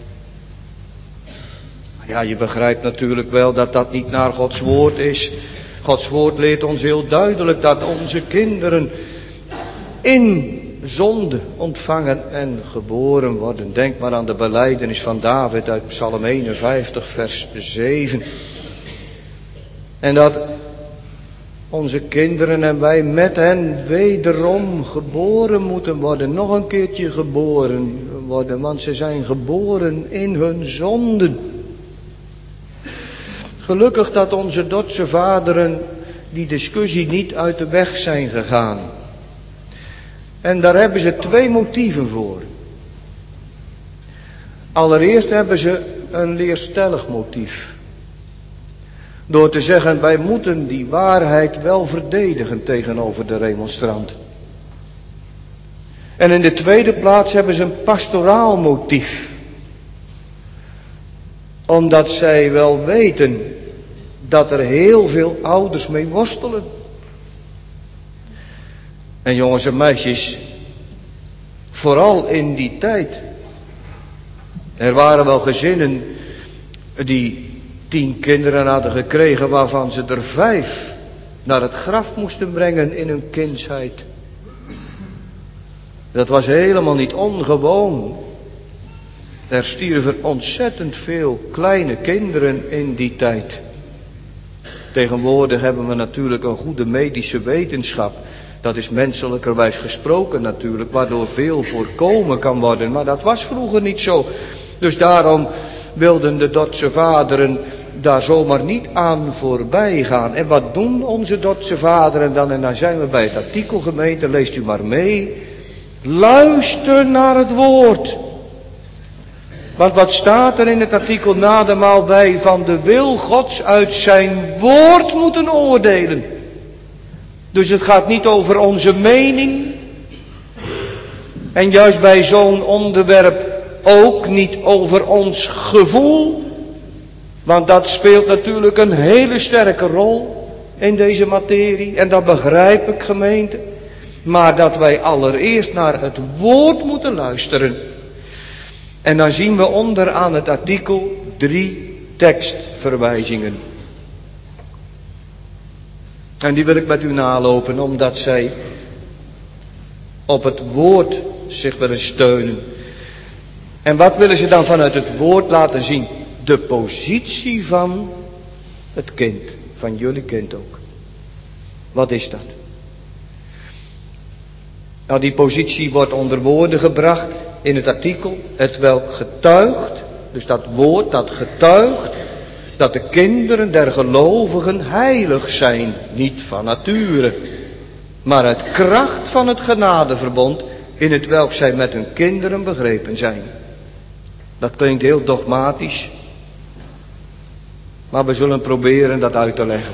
Speaker 1: Ja, je begrijpt natuurlijk wel dat dat niet naar Gods woord is. Gods woord leert ons heel duidelijk dat onze kinderen in zonde ontvangen en geboren worden. Denk maar aan de belijdenis van David uit Psalm 51 vers 7. En dat onze kinderen en wij met hen wederom geboren moeten worden. Nog een keertje geboren worden, want ze zijn geboren in hun zonden. Gelukkig dat onze Dordtse vaderen die discussie niet uit de weg zijn gegaan. En daar hebben ze twee motieven voor. Allereerst hebben ze een leerstellig motief. Door te zeggen, wij moeten die waarheid wel verdedigen tegenover de remonstranten. En in de tweede plaats hebben ze een pastoraal motief. Omdat zij wel weten dat er heel veel ouders mee worstelen. En jongens en meisjes, vooral in die tijd. Er waren wel gezinnen die 10 kinderen hadden gekregen, waarvan ze er 5 naar het graf moesten brengen in hun kindsheid. Dat was helemaal niet ongewoon. Er stierven ontzettend veel kleine kinderen in die tijd. Tegenwoordig hebben we natuurlijk een goede medische wetenschap. Dat is menselijkerwijs gesproken natuurlijk, waardoor veel voorkomen kan worden. Maar dat was vroeger niet zo. Dus daarom wilden de Dordtse vaderen daar zomaar niet aan voorbij gaan. En wat doen onze Dordtse vaderen dan? En dan zijn we bij het artikel, gemeente, leest u maar mee. Luister naar het woord. Want wat staat er in het artikel na de maal bij? Van de wil Gods uit zijn woord moeten oordelen. Dus het gaat niet over onze mening. En juist bij zo'n onderwerp ook niet over ons gevoel. Want dat speelt natuurlijk een hele sterke rol in deze materie. En dat begrijp ik, gemeente. Maar dat wij allereerst naar het woord moeten luisteren. En dan zien we onderaan het artikel 3 tekstverwijzingen. En die wil ik met u nalopen, omdat zij op het woord zich willen steunen. En wat willen ze dan vanuit het woord laten zien? De positie van het kind, van jullie kind ook. Wat is dat? Nou, die positie wordt onder woorden gebracht in het artikel, het welk getuigt, dus dat woord dat getuigt, dat de kinderen der gelovigen heilig zijn, niet van nature, maar uit kracht van het genadeverbond in het welk zij met hun kinderen begrepen zijn. Dat klinkt heel dogmatisch, maar we zullen proberen dat uit te leggen.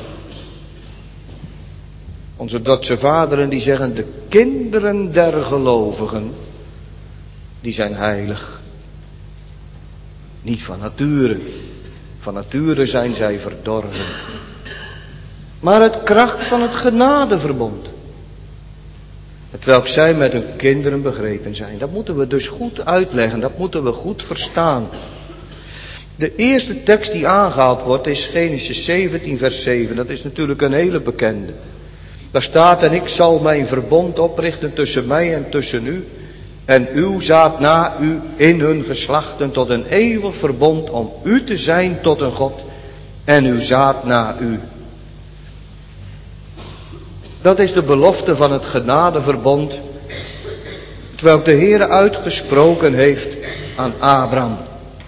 Speaker 1: Onze Duitse vaderen die zeggen, de kinderen der gelovigen, die zijn heilig. Niet van nature. Van nature zijn zij verdorven. Maar het kracht van het genadeverbond. Het welk zij met hun kinderen begrepen zijn. Dat moeten we dus goed uitleggen. Dat moeten we goed verstaan. De eerste tekst die aangehaald wordt is Genesis 17 vers 7. Dat is natuurlijk een hele bekende. Daar staat, en ik zal mijn verbond oprichten tussen mij en tussen u. En uw zaad na u in hun geslachten tot een eeuwig verbond om u te zijn tot een God. En uw zaad na u. Dat is de belofte van het genadeverbond, terwijl de Heere uitgesproken heeft aan Abraham.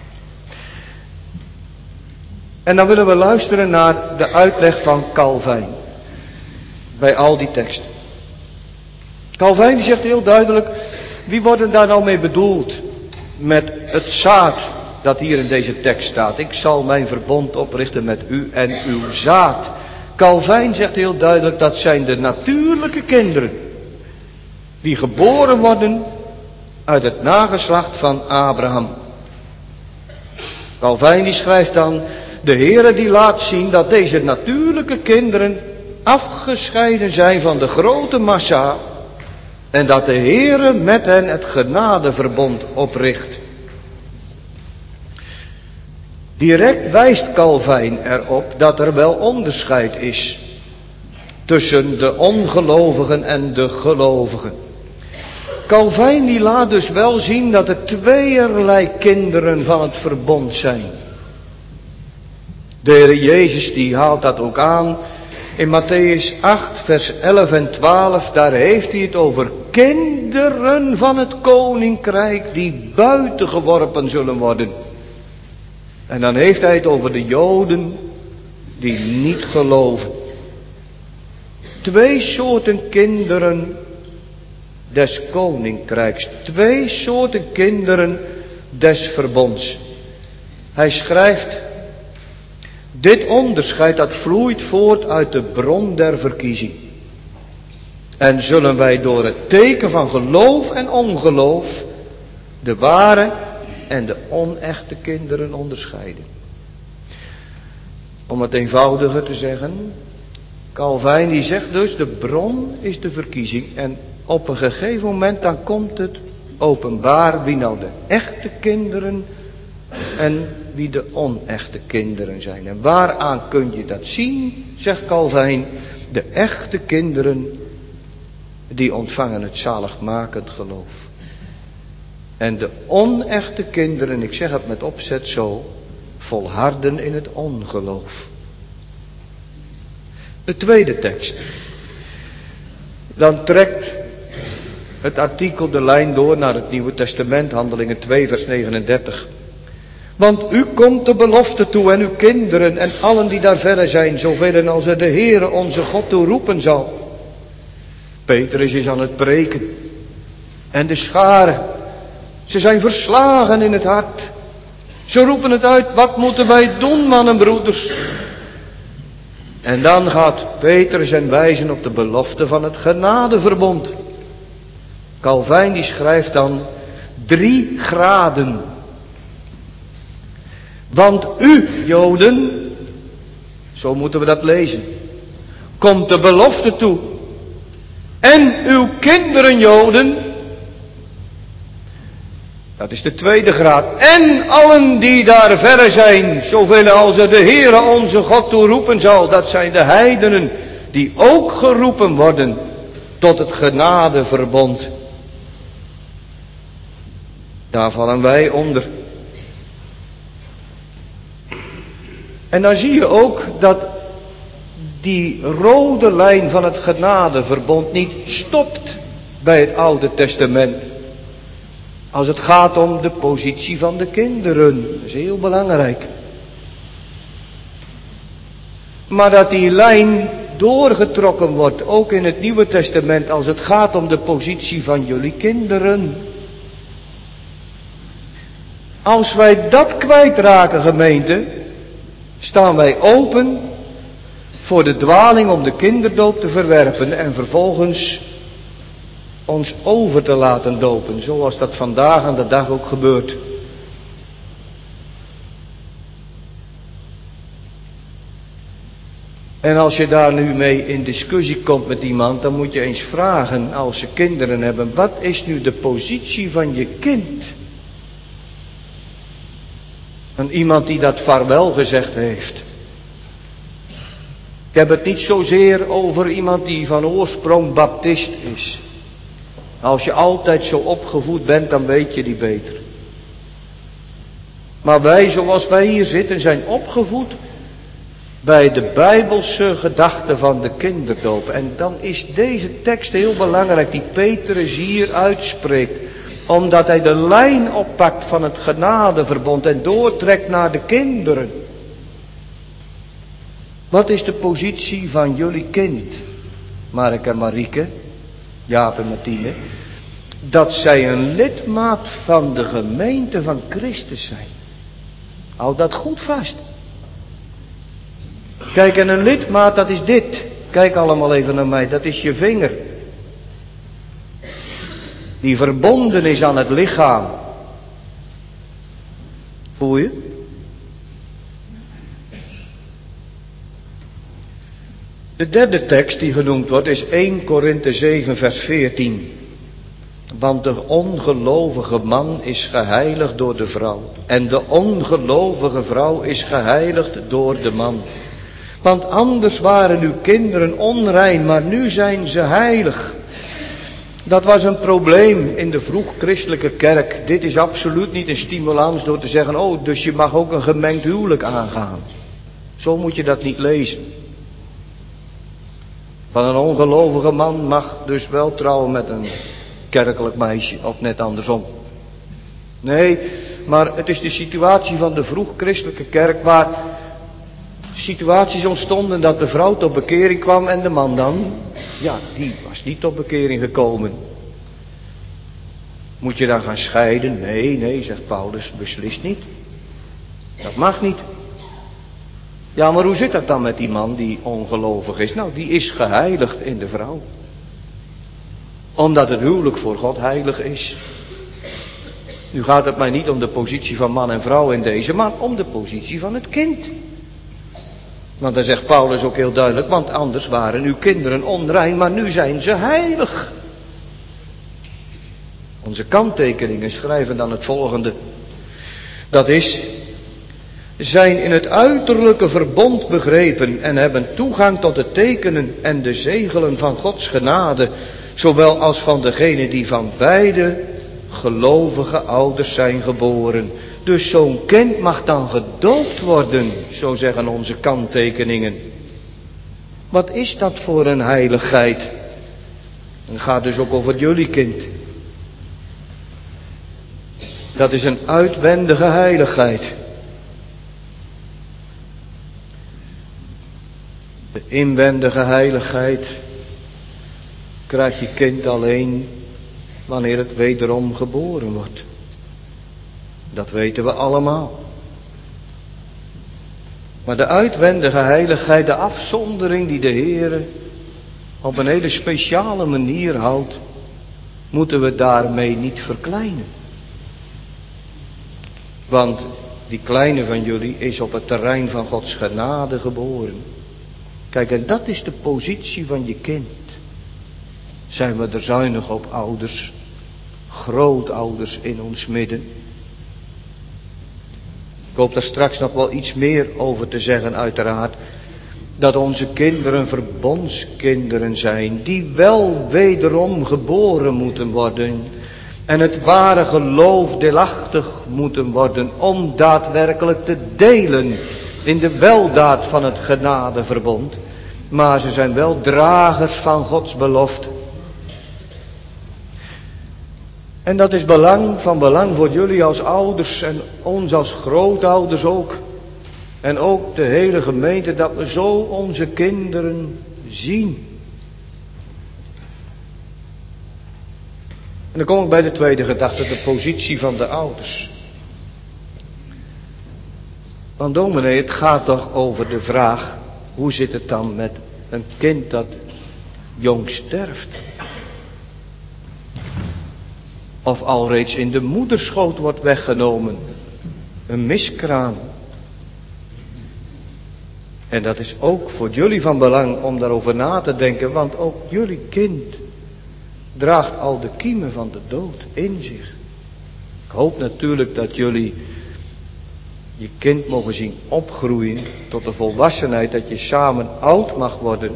Speaker 1: En dan willen we luisteren naar de uitleg van Calvijn, bij al die teksten. Calvijn die zegt heel duidelijk, wie worden daar nou mee bedoeld met het zaad dat hier in deze tekst staat. Ik zal mijn verbond oprichten met u en uw zaad. Calvijn zegt heel duidelijk, dat zijn de natuurlijke kinderen. Die geboren worden uit het nageslacht van Abraham. Calvijn die schrijft dan, de Heere die laat zien dat deze natuurlijke kinderen afgescheiden zijn van de grote massa. En dat de Heere met hen het genadeverbond opricht. Direct wijst Calvijn erop dat er wel onderscheid is tussen de ongelovigen en de gelovigen. Calvijn die laat dus wel zien dat er tweeërlei kinderen van het verbond zijn. De Heer Jezus die haalt dat ook aan in Matthäus 8 vers 11 en 12. Daar heeft hij het over kinderen van het koninkrijk die buiten geworpen zullen worden. En dan heeft hij het over de Joden die niet geloven. Twee soorten kinderen des koninkrijks. Twee soorten kinderen des verbonds. Hij schrijft, dit onderscheid dat vloeit voort uit de bron der verkiezing. En zullen wij door het teken van geloof en ongeloof de ware en de onechte kinderen onderscheiden. Om het eenvoudiger te zeggen, Calvijn die zegt dus, de bron is de verkiezing. En op een gegeven moment dan komt het openbaar wie nou de echte kinderen en wie de onechte kinderen zijn. En waaraan kun je dat zien, zegt Calvijn, de echte kinderen die ontvangen het zaligmakend geloof. En de onechte kinderen, ik zeg het met opzet zo, volharden in het ongeloof. De tweede tekst. Dan trekt het artikel de lijn door naar het Nieuwe Testament, Handelingen 2 vers 39. Want u komt de belofte toe en uw kinderen en allen die daar verre zijn, zoveel als er de Heere onze God toe roepen zal. Petrus is aan het preken. En de scharen, ze zijn verslagen in het hart. Ze roepen het uit, wat moeten wij doen, mannen, broeders? En dan gaat Petrus hen wijzen op de belofte van het genadeverbond. Calvijn die schrijft dan 3 graden. Want u, Joden, zo moeten we dat lezen, komt de belofte toe. En uw kinderen, Joden, dat is de tweede graad. En allen die daar verre zijn, zoveel als er de Heere onze God toe roepen zal, dat zijn de heidenen die ook geroepen worden tot het genadeverbond. Daar vallen wij onder. En dan zie je ook dat die rode lijn van het genadeverbond niet stopt bij het Oude Testament. Als het gaat om de positie van de kinderen. Dat is heel belangrijk. Maar dat die lijn doorgetrokken wordt, ook in het Nieuwe Testament, als het gaat om de positie van jullie kinderen. Als wij dat kwijtraken, gemeente, staan wij open voor de dwaling om de kinderdoop te verwerpen en vervolgens ons over te laten dopen, zoals dat vandaag aan de dag ook gebeurt. En als je daar nu mee in discussie komt met iemand, dan moet je eens vragen, als ze kinderen hebben, wat is nu de positie van je kind? En iemand die dat vaarwel gezegd heeft. Ik heb het niet zozeer over iemand die van oorsprong baptist is. Als je altijd zo opgevoed bent, dan weet je die beter. Maar wij, zoals wij hier zitten, zijn opgevoed bij de Bijbelse gedachte van de kinderdoop. En dan is deze tekst heel belangrijk, die Petrus hier uitspreekt. Omdat hij de lijn oppakt van het genadeverbond en doortrekt naar de kinderen. Wat is de positie van jullie kind, Mark en Marieke, Jaap en Martine? Dat zij een lidmaat van de gemeente van Christus zijn. Houd dat goed vast. Kijk, en een lidmaat, dat is dit. Kijk allemaal even naar mij, dat is je vinger. Die verbonden is aan het lichaam. Voel je? De derde tekst die genoemd wordt is 1 Korinthe 7 vers 14. Want de ongelovige man is geheiligd door de vrouw. En de ongelovige vrouw is geheiligd door de man. Want anders waren uw kinderen onrein, maar nu zijn ze heilig. Dat was een probleem in de vroeg-christelijke kerk. Dit is absoluut niet een stimulans door te zeggen, oh, dus je mag ook een gemengd huwelijk aangaan. Zo moet je dat niet lezen. Van een ongelovige man mag dus wel trouwen met een kerkelijk meisje, of net andersom. Nee, maar het is de situatie van de vroeg-christelijke kerk waar situaties ontstonden dat de vrouw tot bekering kwam en de man dan, ja, die was niet tot bekering gekomen. Moet je dan gaan scheiden? Nee, zegt Paulus, beslist niet. Dat mag niet. Ja, maar hoe zit dat dan met die man die ongelovig is? Nou, die is geheiligd in de vrouw. Omdat het huwelijk voor God heilig is. Nu gaat het mij niet om de positie van man en vrouw in deze, maar om de positie van het kind. Want dan zegt Paulus ook heel duidelijk, want anders waren uw kinderen onrein, maar nu zijn ze heilig. Onze kanttekeningen schrijven dan het volgende. Dat is, zijn in het uiterlijke verbond begrepen en hebben toegang tot de tekenen en de zegelen van Gods genade, zowel als van degene die van beide gelovige ouders zijn geboren. Dus zo'n kind mag dan gedoopt worden, zo zeggen onze kanttekeningen. Wat is dat voor een heiligheid? Het gaat dus ook over jullie kind. Dat is een uitwendige heiligheid. De inwendige heiligheid krijgt je kind alleen wanneer het wederom geboren wordt. Dat weten we allemaal. Maar de uitwendige heiligheid, de afzondering die de Heer op een hele speciale manier houdt, moeten we daarmee niet verkleinen. Want die kleine van jullie is op het terrein van Gods genade geboren. Kijk, en dat is de positie van je kind. Zijn we er zuinig op, ouders, grootouders in ons midden? Ik hoop daar straks nog wel iets meer over te zeggen, uiteraard. Dat onze kinderen verbondskinderen zijn, die wel wederom geboren moeten worden. En het ware geloof deelachtig moeten worden om daadwerkelijk te delen in de weldaad van het genadeverbond. Maar ze zijn wel dragers van Gods belofte. En dat is van belang voor jullie als ouders en ons als grootouders ook. En ook de hele gemeente, dat we zo onze kinderen zien. En dan kom ik bij de tweede gedachte, de positie van de ouders. Want dominee, het gaat toch over de vraag, hoe zit het dan met een kind dat jong sterft? Of alreeds in de moederschoot wordt weggenomen. Een miskraam. En dat is ook voor jullie van belang om daarover na te denken, want ook jullie kind draagt al de kiemen van de dood in zich. Ik hoop natuurlijk dat jullie je kind mogen zien opgroeien tot de volwassenheid, dat je samen oud mag worden.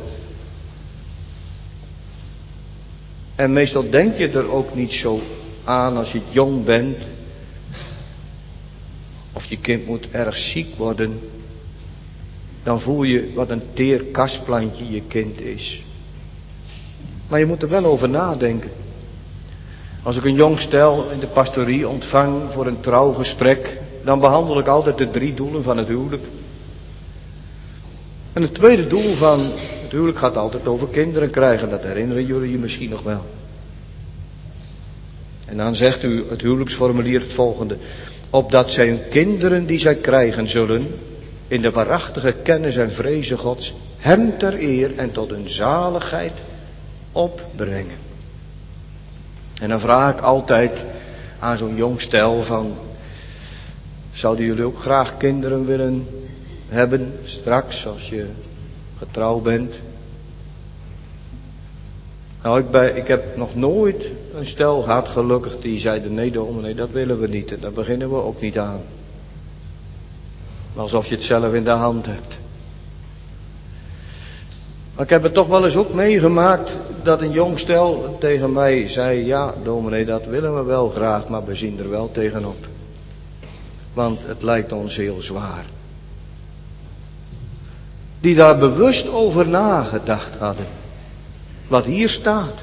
Speaker 1: En meestal denk je er ook niet zo aan als je jong bent. Of je kind moet erg ziek worden. Dan voel je wat een teer kasplantje je kind is. Maar je moet er wel over nadenken. Als ik een jong stel in de pastorie ontvang voor een trouwgesprek, dan behandel ik altijd de 3 doelen van het huwelijk. En het tweede doel van het huwelijk gaat altijd over kinderen krijgen. Dat herinneren jullie je misschien nog wel. En dan zegt u het huwelijksformulier het volgende. Opdat zij hun kinderen die zij krijgen zullen, in de waarachtige kennis en vrezen Gods, hem ter eer en tot hun zaligheid opbrengen. En dan vraag ik altijd aan zo'n jong stel van, zouden jullie ook graag kinderen willen hebben straks als je getrouwd bent? Nou, ik heb nog nooit een stel gehad, gelukkig, die zeiden nee dominee, dat willen we niet en daar beginnen we ook niet aan. Alsof je het zelf in de hand hebt. Maar ik heb het toch wel eens ook meegemaakt dat een jong stel tegen mij zei, ja dominee, dat willen we wel graag, maar we zien er wel tegenop. Want het lijkt ons heel zwaar. Die daar bewust over nagedacht hadden. Wat hier staat.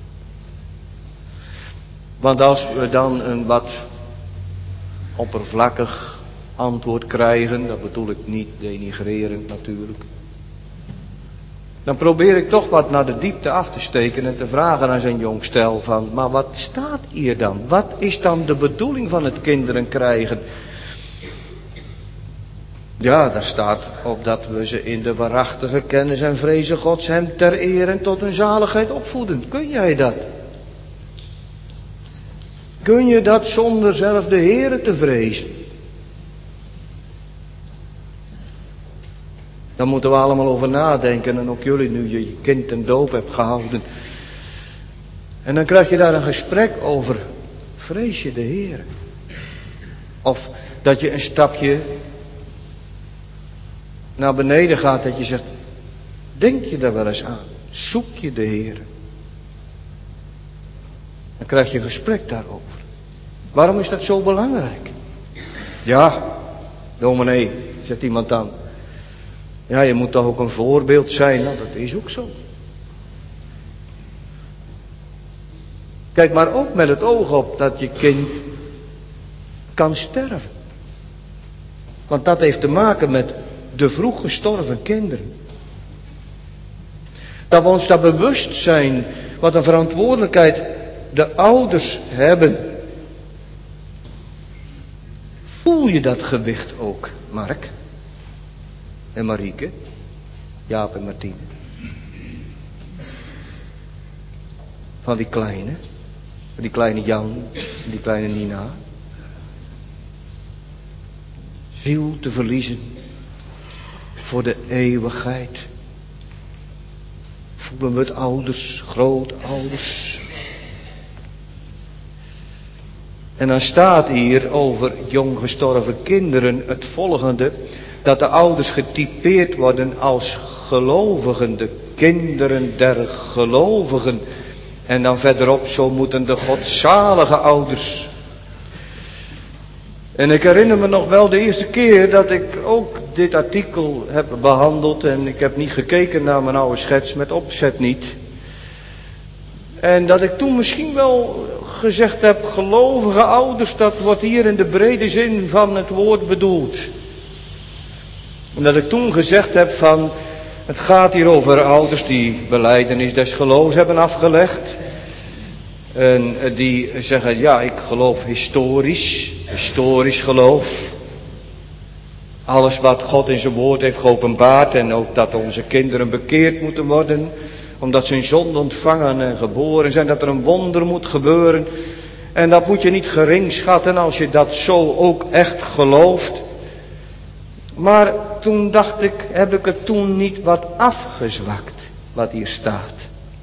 Speaker 1: Want als we dan een wat oppervlakkig antwoord krijgen, dat bedoel ik niet denigrerend natuurlijk. Dan probeer ik toch wat naar de diepte af te steken en te vragen aan zijn jong stel van, maar wat staat hier dan? Wat is dan de bedoeling van het kinderen krijgen? Ja, daar staat opdat we ze in de waarachtige kennis en vrezen Gods hem ter eer en tot hun zaligheid opvoeden. Kun jij dat? Kun je dat zonder zelf de Heere te vrezen? Daar moeten we allemaal over nadenken en ook jullie nu je kind ten doop hebt gehouden. En dan krijg je daar een gesprek over. Vrees je de Heere? Of dat je een stapje naar beneden gaat, dat je zegt, denk je daar wel eens aan? Zoek je de Heere? Dan krijg je een gesprek daarover. Waarom is dat zo belangrijk? Ja, dominee, zegt iemand dan. Ja, je moet toch ook een voorbeeld zijn. Nou, dat is ook zo. Kijk maar ook met het oog op dat je kind kan sterven. Want dat heeft te maken met de vroeg gestorven kinderen. Dat we ons daar bewust zijn wat een verantwoordelijkheid de ouders hebben. Voel je dat gewicht ook, Mark? En Marieke? Jaap en Martine? Van die kleine? Van die kleine Jan? En die kleine Nina? Ziel te verliezen voor de eeuwigheid. Voelen we het ouders, grootouders. En dan staat hier over jong gestorven kinderen het volgende. Dat de ouders getypeerd worden als gelovigen, de kinderen der gelovigen. En dan verderop, zo moeten de godzalige ouders. En ik herinner me nog wel de eerste keer dat ik ook dit artikel heb behandeld. En ik heb niet gekeken naar mijn oude schets, met opzet niet. En dat ik toen misschien wel gezegd heb, gelovige ouders, dat wordt hier in de brede zin van het woord bedoeld. En dat ik toen gezegd heb van, Het gaat hier over ouders die belijdenis des geloofs hebben afgelegd. En die zeggen, ja, ik geloof historisch geloof. Alles wat God in zijn woord heeft geopenbaard en ook dat onze kinderen bekeerd moeten worden, omdat ze een zonde ontvangen en geboren zijn, dat er een wonder moet gebeuren. En dat moet je niet gering schatten als je dat zo ook echt gelooft. Maar toen dacht ik, heb ik het toen niet wat afgezwakt, wat hier staat?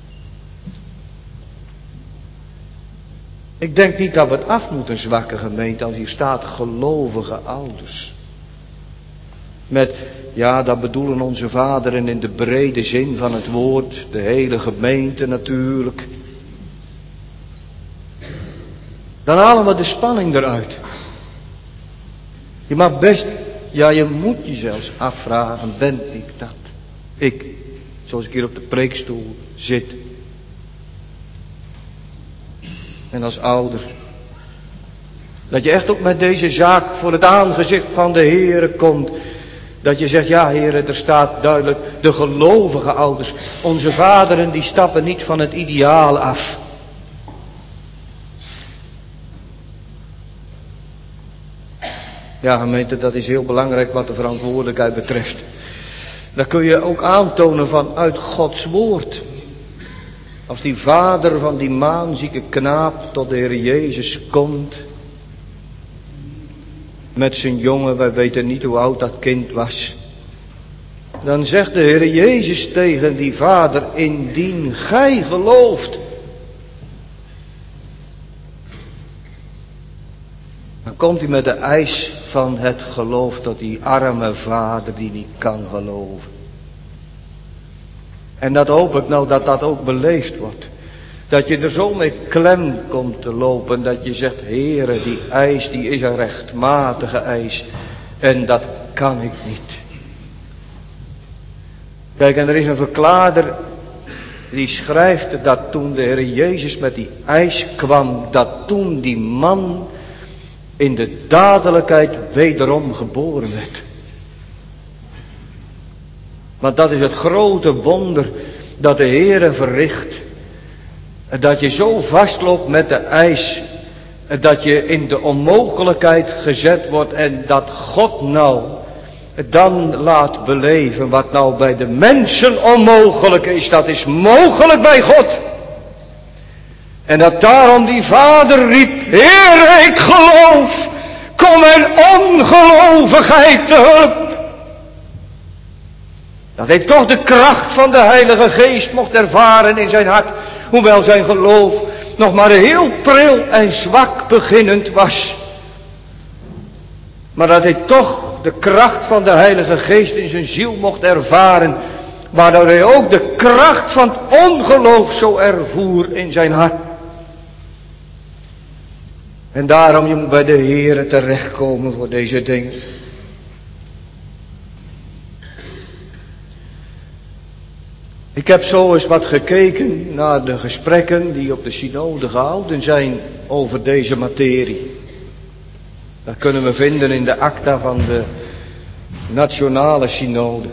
Speaker 1: Ik denk niet dat we het af moeten zwakken, gemeente, als hier staat gelovige ouders. Met, ja, dat bedoelen onze vaderen in de brede zin van het woord, de hele gemeente natuurlijk. Dan halen we de spanning eruit. Je mag best, ja, je moet je zelfs afvragen, ben ik dat? Ik, zoals ik hier op de preekstoel zit. En als ouder. Dat je echt ook met deze zaak voor het aangezicht van de Heere komt. Dat je zegt, ja Heere, er staat duidelijk, de gelovige ouders. Onze vaderen die stappen niet van het ideaal af. Ja gemeente, dat is heel belangrijk wat de verantwoordelijkheid betreft. Dat kun je ook aantonen vanuit Gods woord. Als die vader van die maanzieke knaap tot de Heer Jezus komt. Met zijn jongen, wij weten niet hoe oud dat kind was. Dan zegt de Heer Jezus tegen die vader, indien gij gelooft. Dan komt hij met de eis van het geloof tot die arme vader die niet kan geloven. En dat hoop ik nou dat dat ook beleefd wordt. Dat je er zo mee klem komt te lopen. Dat je zegt, Heere, die eis die is een rechtmatige eis. En dat kan ik niet. Kijk, en er is een verklaarder. Die schrijft dat toen de Heer Jezus met die eis kwam. Dat toen die man in de dadelijkheid wederom geboren werd. Want dat is het grote wonder dat de Heere verricht. Dat je zo vastloopt met de eis. Dat je in de onmogelijkheid gezet wordt. En dat God nou dan laat beleven. Wat nou bij de mensen onmogelijk is. Dat is mogelijk bij God. En dat daarom die vader riep. Heere, ik geloof. Kom mijn ongelovigheid te hulp. Dat hij toch de kracht van de Heilige Geest mocht ervaren in zijn hart. Hoewel zijn geloof nog maar heel pril en zwak beginnend was. Maar dat hij toch de kracht van de Heilige Geest in zijn ziel mocht ervaren. Waardoor hij ook de kracht van het ongeloof zo ervoer in zijn hart. En daarom je moet bij de Heere terechtkomen voor deze dingen. Ik heb zo eens wat gekeken naar de gesprekken die op de synode gehouden zijn over deze materie. Dat kunnen we vinden in de acta van de nationale synode.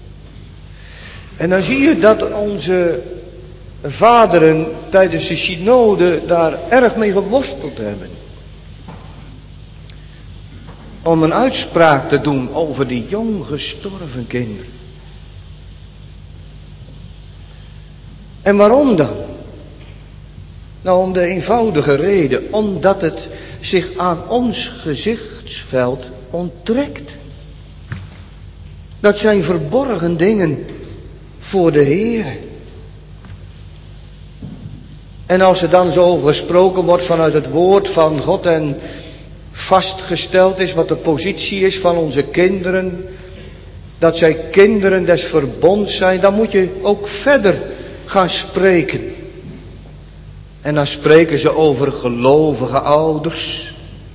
Speaker 1: En dan zie je dat onze vaderen tijdens de synode daar erg mee geworsteld hebben. Om een uitspraak te doen over die jong gestorven kinderen. En waarom dan? Nou, om de eenvoudige reden, omdat het zich aan ons gezichtsveld onttrekt. Dat zijn verborgen dingen voor de Heer. En als er dan zo gesproken wordt vanuit het woord van God en vastgesteld is wat de positie is van onze kinderen, dat zij kinderen des verbonds zijn, dan moet je ook verder gaan spreken. En dan spreken ze over gelovige ouders.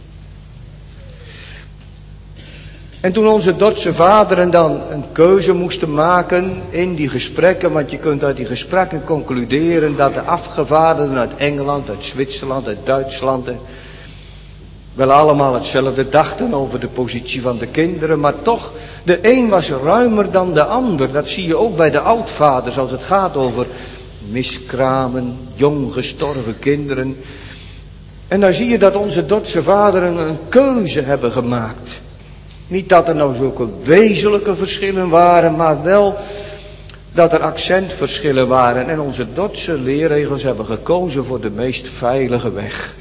Speaker 1: En toen onze Dordtse vaderen dan een keuze moesten maken in die gesprekken, want je kunt uit die gesprekken concluderen dat de afgevaardigden uit Engeland, uit Zwitserland, uit Duitsland, wel allemaal hetzelfde dachten over de positie van de kinderen, maar toch, de een was ruimer dan de ander. Dat zie je ook bij de oudvaders als het gaat over miskramen, jong gestorven kinderen. En dan zie je dat onze Dordtse vaderen een keuze hebben gemaakt. Niet dat er nou zulke wezenlijke verschillen waren, maar wel dat er accentverschillen waren. En onze Dordtse leerregels hebben gekozen voor de meest veilige weg.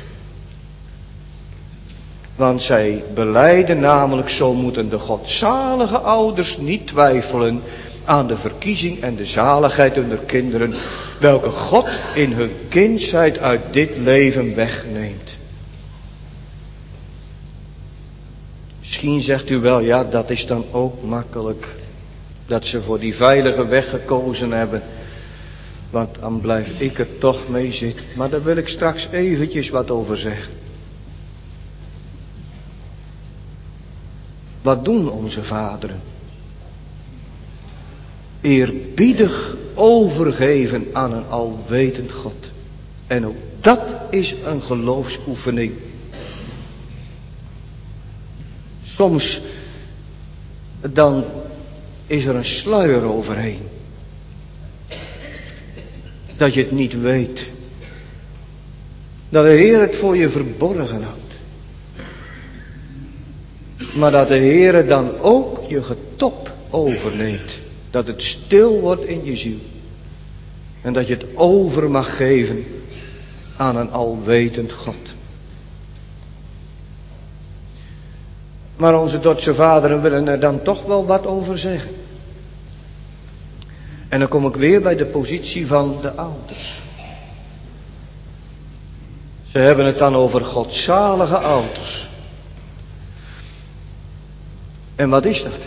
Speaker 1: Want zij belijden namelijk, zo moeten de godzalige ouders niet twijfelen aan de verkiezing en de zaligheid hunner kinderen, welke God in hun kindsheid uit dit leven wegneemt. Misschien zegt u wel, ja, dat is dan ook makkelijk, dat ze voor die veilige weg gekozen hebben, want dan blijf ik er toch mee zitten. Maar daar wil ik straks eventjes wat over zeggen. Wat doen onze vaderen? Eerbiedig overgeven aan een alwetend God. En ook dat is een geloofsoefening. Soms dan is er een sluier overheen. Dat je het niet weet. Dat de Heer het voor je verborgen houdt. Maar dat de Heer dan ook je getop overneemt. Dat het stil wordt in je ziel. En dat je het over mag geven aan een alwetend God. Maar onze Dordtse vaderen willen er dan toch wel wat over zeggen. En dan kom ik weer bij de positie van de ouders. Ze hebben het dan over godzalige ouders. En wat is dat?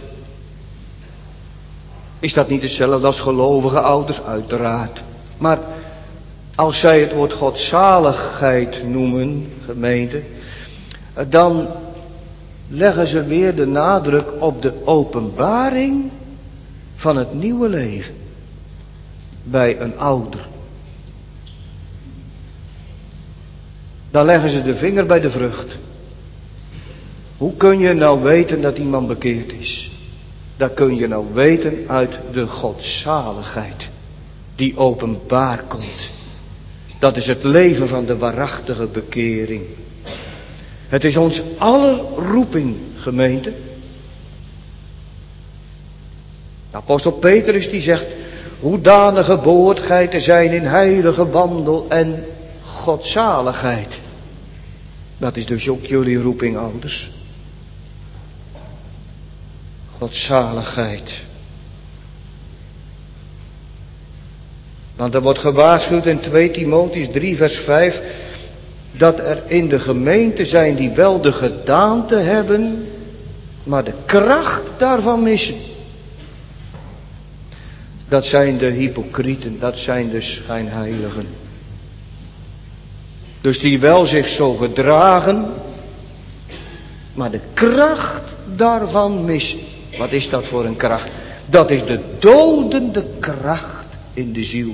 Speaker 1: Is dat niet hetzelfde als gelovige ouders? Uiteraard. Maar als zij het woord godzaligheid noemen, gemeente, dan leggen ze weer de nadruk op de openbaring van het nieuwe leven bij een ouder. Dan leggen ze de vinger bij de vrucht. Hoe kun je nou weten dat iemand bekeerd is? Dat kun je nou weten uit de godzaligheid die openbaar komt. Dat is het leven van de waarachtige bekering. Het is ons aller roeping, gemeente. De apostel Petrus die zegt, hoedanige behoort gij te zijn in heilige wandel en godzaligheid. Dat is dus ook jullie roeping, ouders. Godzaligheid. Want er wordt gewaarschuwd in 2 Timotheüs 3 vers 5... dat er in de gemeente zijn die wel de gedaante hebben, maar de kracht daarvan missen. Dat zijn de hypocrieten, dat zijn de schijnheiligen. Dus die wel zich zo gedragen, maar de kracht daarvan missen. Wat is dat voor een kracht? Dat is de dodende kracht in de ziel.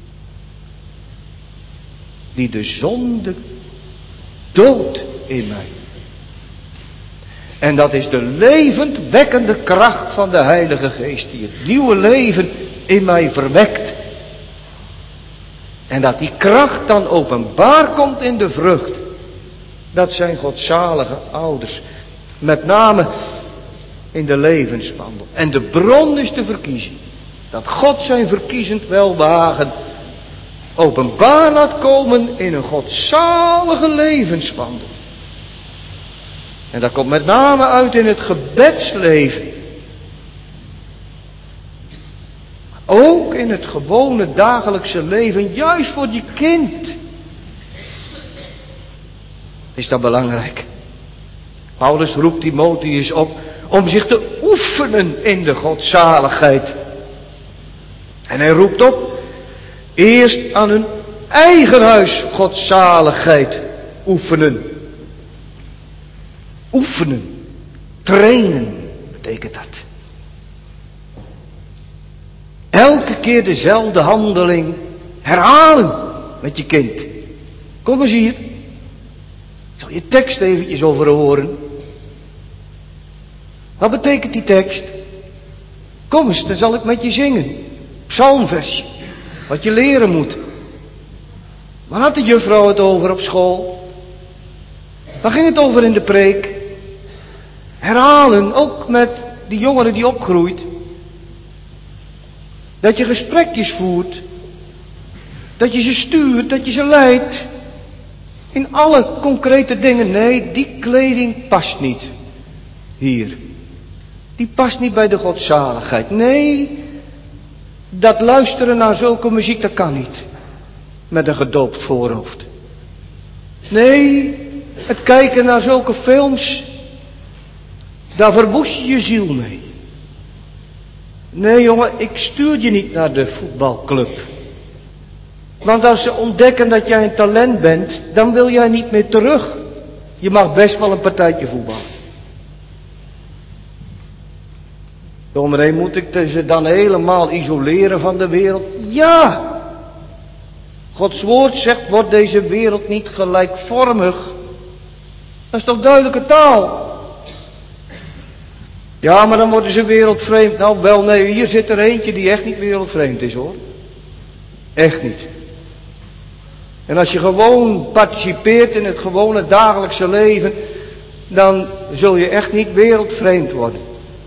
Speaker 1: Die de zonde dood in mij. En dat is de levendwekkende kracht van de Heilige Geest. Die het nieuwe leven in mij verwekt. En dat die kracht dan openbaar komt in de vrucht. Dat zijn godzalige ouders. Met name in de levenswandel. En de bron is de verkiezing. Dat God zijn verkiezend welbehagen openbaar laat komen in een godzalige levenswandel. En dat komt met name uit in het gebedsleven. Maar ook in het gewone dagelijkse leven, juist voor die kind. Is dat belangrijk. Paulus roept Timotheüs op om zich te oefenen in de godzaligheid. En hij roept op eerst aan hun eigen huis godzaligheid oefenen. Oefenen. Trainen betekent dat. Elke keer dezelfde handeling herhalen met je kind. Kom eens hier. Ik zal je tekst eventjes over horen. Wat betekent die tekst? Kom eens, dan zal ik met je zingen. Psalmversje. Wat je leren moet. Waar had de juffrouw het over op school? Waar ging het over in de preek? Herhalen, ook met die jongeren die opgroeit. Dat je gesprekjes voert. Dat je ze stuurt, dat je ze leidt. In alle concrete dingen. Nee, die kleding past niet. Hier. Die past niet bij de godzaligheid. Nee, dat luisteren naar zulke muziek, dat kan niet. Met een gedoopt voorhoofd. Nee, het kijken naar zulke films, daar verwoest je je ziel mee. Nee jongen, ik stuur je niet naar de voetbalclub. Want als ze ontdekken dat jij een talent bent, dan wil jij niet meer terug. Je mag best wel een partijtje voetballen. Dominee, moet ik ze dan helemaal isoleren van de wereld? Ja! Gods woord zegt, wordt deze wereld niet gelijkvormig. Dat is toch duidelijke taal? Ja, maar dan worden ze wereldvreemd. Nou wel, nee, hier zit er eentje die echt niet wereldvreemd is hoor. Echt niet. En als je gewoon participeert in het gewone dagelijkse leven, dan zul je echt niet wereldvreemd worden.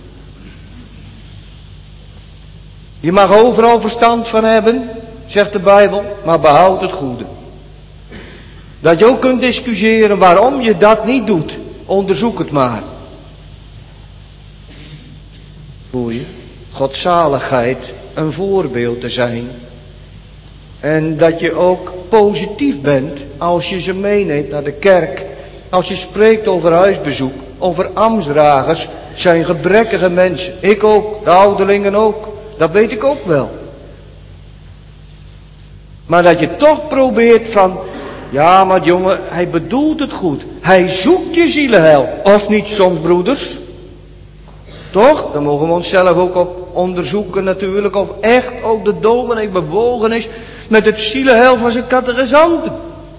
Speaker 1: Je mag overal verstand van hebben, zegt de Bijbel, maar behoud het goede. Dat je ook kunt discussiëren waarom je dat niet doet. Onderzoek het maar. Voel je? Godzaligheid een voorbeeld te zijn. En dat je ook positief bent als je ze meeneemt naar de kerk. Als je spreekt over huisbezoek, over ambtsdragers, zijn gebrekkige mensen. Ik ook, de ouderlingen ook. Dat weet ik ook wel. Maar dat je toch probeert van, ja maar jongen, hij bedoelt het goed. Hij zoekt je zielenheil. Of niet soms broeders? Toch? Dan mogen we onszelf ook op onderzoeken natuurlijk. Of echt ook de dominee bewogen is met het zielenheil van zijn catechizanten.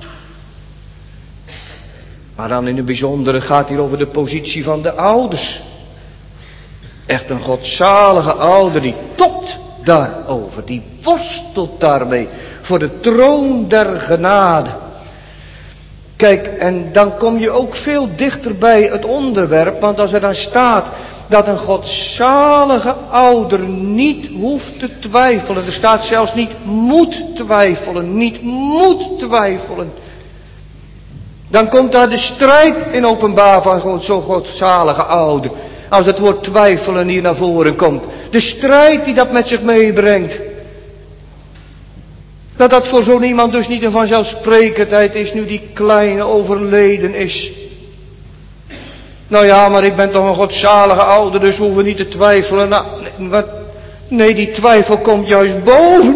Speaker 1: Maar dan in het bijzondere gaat hier over de positie van de ouders. Echt een godzalige ouder die topt daarover. Die worstelt daarmee voor de troon der genade. Kijk, en dan kom je ook veel dichter bij het onderwerp. Want als er dan staat dat een godzalige ouder niet hoeft te twijfelen. Er staat zelfs niet moet twijfelen. Niet moet twijfelen. Dan komt daar de strijd in openbaar van zo'n godzalige ouder. Als het woord twijfelen hier naar voren komt. De strijd die dat met zich meebrengt. Dat voor zo'n iemand dus niet een vanzelfsprekendheid is nu die kleine overleden is. Nou ja, maar ik ben toch een godzalige ouder, dus we hoeven niet te twijfelen. Nou, nee, die twijfel komt juist boven.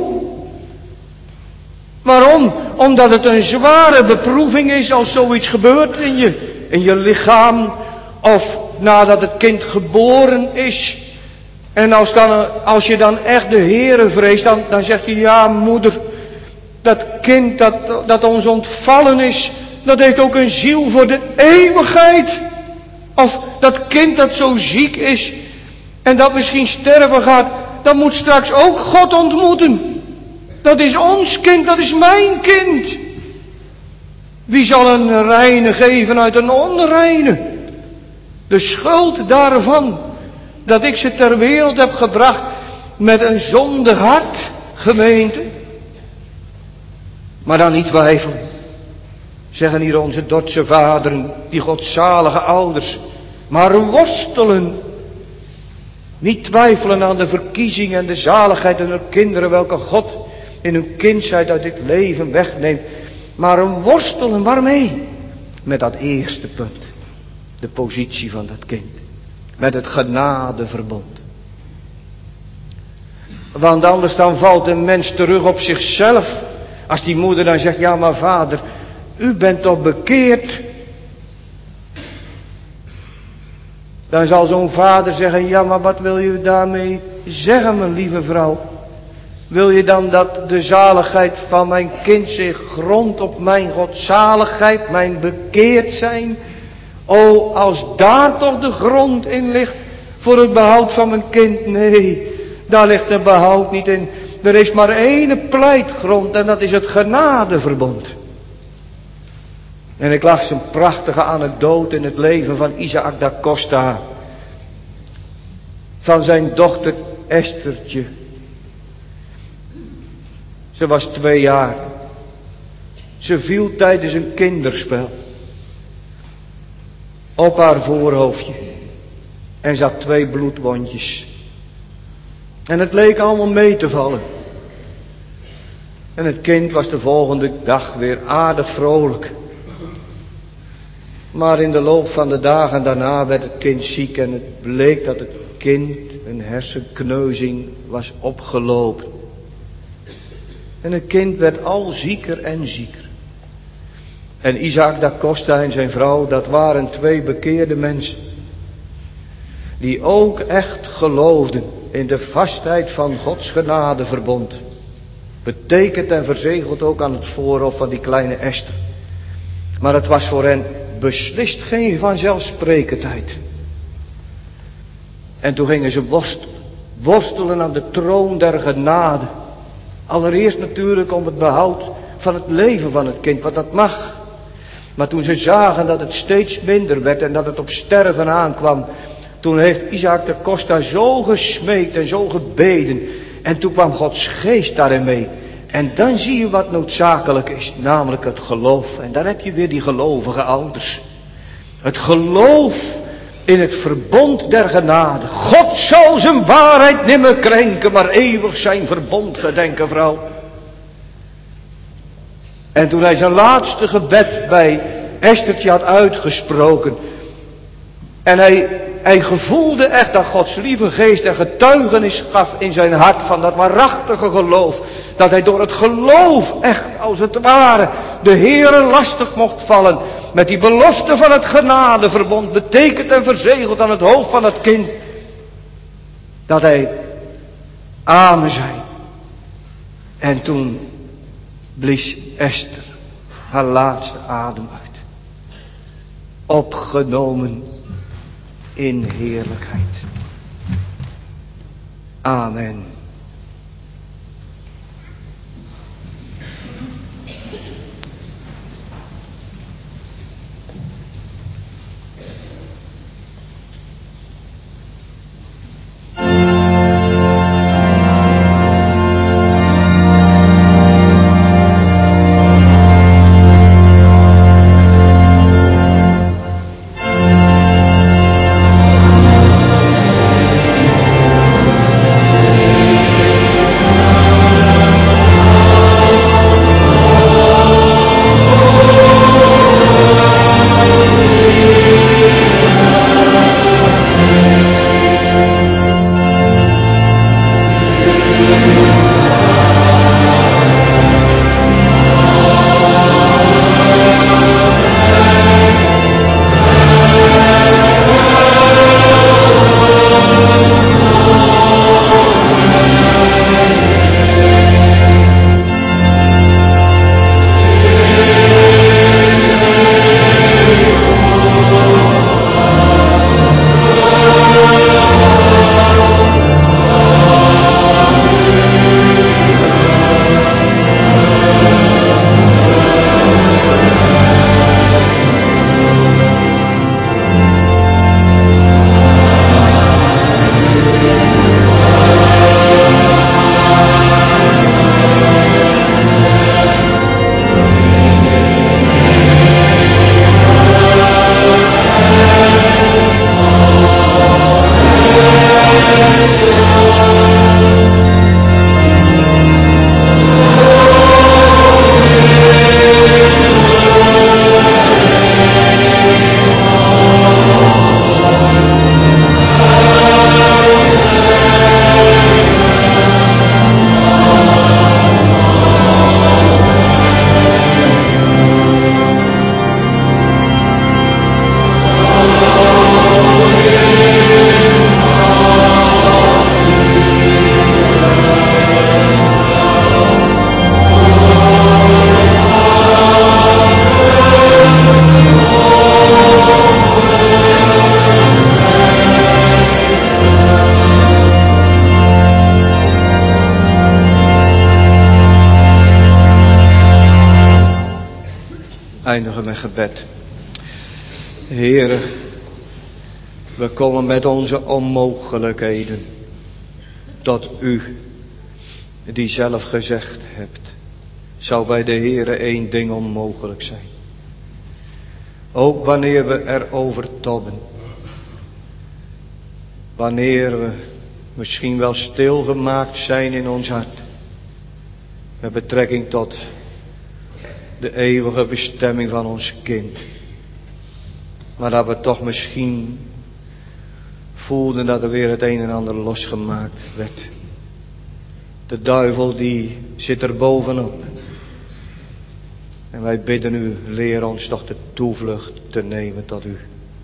Speaker 1: Waarom? Omdat het een zware beproeving is als zoiets gebeurt in je lichaam. Of nadat het kind geboren is. En als je dan echt de Heere vreest, dan zeg je, ja moeder, dat kind dat ons ontvallen is, dat heeft ook een ziel voor de eeuwigheid. Of dat kind dat zo ziek is en dat misschien sterven gaat, dat moet straks ook God ontmoeten. Dat is ons kind, dat is mijn kind. Wie zal een reine geven uit een onreine? De schuld daarvan, dat ik ze ter wereld heb gebracht met een zondig hart, gemeente. Maar dan niet twijfelen. Zeggen hier onze Dordtse vaderen, die godzalige ouders. Maar worstelen. Niet twijfelen aan de verkiezing en de zaligheid en hun kinderen, welke God in hun kindsheid uit dit leven wegneemt. Maar een worstelen, waarmee? Met dat eerste punt. De positie van dat kind. Met het genadeverbond. Want anders dan valt een mens terug op zichzelf. Als die moeder dan zegt, ja maar vader, u bent toch bekeerd? Dan zal zo'n vader zeggen, ja maar wat wil u daarmee zeggen, mijn lieve vrouw? Wil je dan dat de zaligheid van mijn kind zich grondt op mijn godzaligheid, mijn bekeerd zijn? O, als daar toch de grond in ligt voor het behoud van mijn kind. Nee, daar ligt het behoud niet in. Er is maar één pleitgrond en dat is het genadeverbond. En ik las een prachtige anekdote in het leven van Isaac da Costa. Van zijn dochter Esthertje. Ze was 2 jaar. Ze viel tijdens een kinderspel op haar voorhoofdje. En ze had 2 bloedwondjes. En het leek allemaal mee te vallen. En het kind was de volgende dag weer aardig vrolijk. Maar in de loop van de dagen daarna werd het kind ziek en het bleek dat het kind een hersenkneuzing was opgelopen. En het kind werd al zieker en zieker. En Isaac da Costa en zijn vrouw, dat waren 2 bekeerde mensen. Die ook echt geloofden in de vastheid van Gods genadeverbond. Betekent en verzegeld ook aan het voorhoofd van die kleine Esther. Maar het was voor hen beslist geen vanzelfsprekendheid. En toen gingen ze worstelen aan de troon der genade. Allereerst natuurlijk om het behoud van het leven van het kind, want dat mag. Maar toen ze zagen dat het steeds minder werd en dat het op sterven aankwam, toen heeft Isaac da Costa zo gesmeekt en zo gebeden. En toen kwam Gods geest daarin mee. En dan zie je wat noodzakelijk is, namelijk het geloof. En daar heb je weer die gelovige ouders. Het geloof in het verbond der genade. God zal zijn waarheid nimmer krenken, maar eeuwig zijn verbond gedenken, vrouw. En toen hij zijn laatste gebed bij Esthertje had uitgesproken. En hij gevoelde echt dat Gods lieve geest een getuigenis gaf in zijn hart van dat waarachtige geloof. Dat hij door het geloof echt als het ware de Heere lastig mocht vallen. Met die belofte van het genadeverbond, betekend en verzegeld aan het hoofd van het kind. Dat hij amen zei. En toen blies Esther haar laatste adem uit. Opgenomen in heerlijkheid. Amen. eindigen met gebed. Heere, we komen met onze onmogelijkheden tot u, die zelf gezegd hebt, zou bij de Heere één ding onmogelijk zijn. Ook wanneer we erover tobben, wanneer we misschien wel stilgemaakt zijn in ons hart, met betrekking tot de eeuwige bestemming van ons kind. Maar dat we toch misschien voelden dat er weer het een en ander losgemaakt werd. De duivel die zit er bovenop. En wij bidden u, leer ons toch de toevlucht te nemen tot u.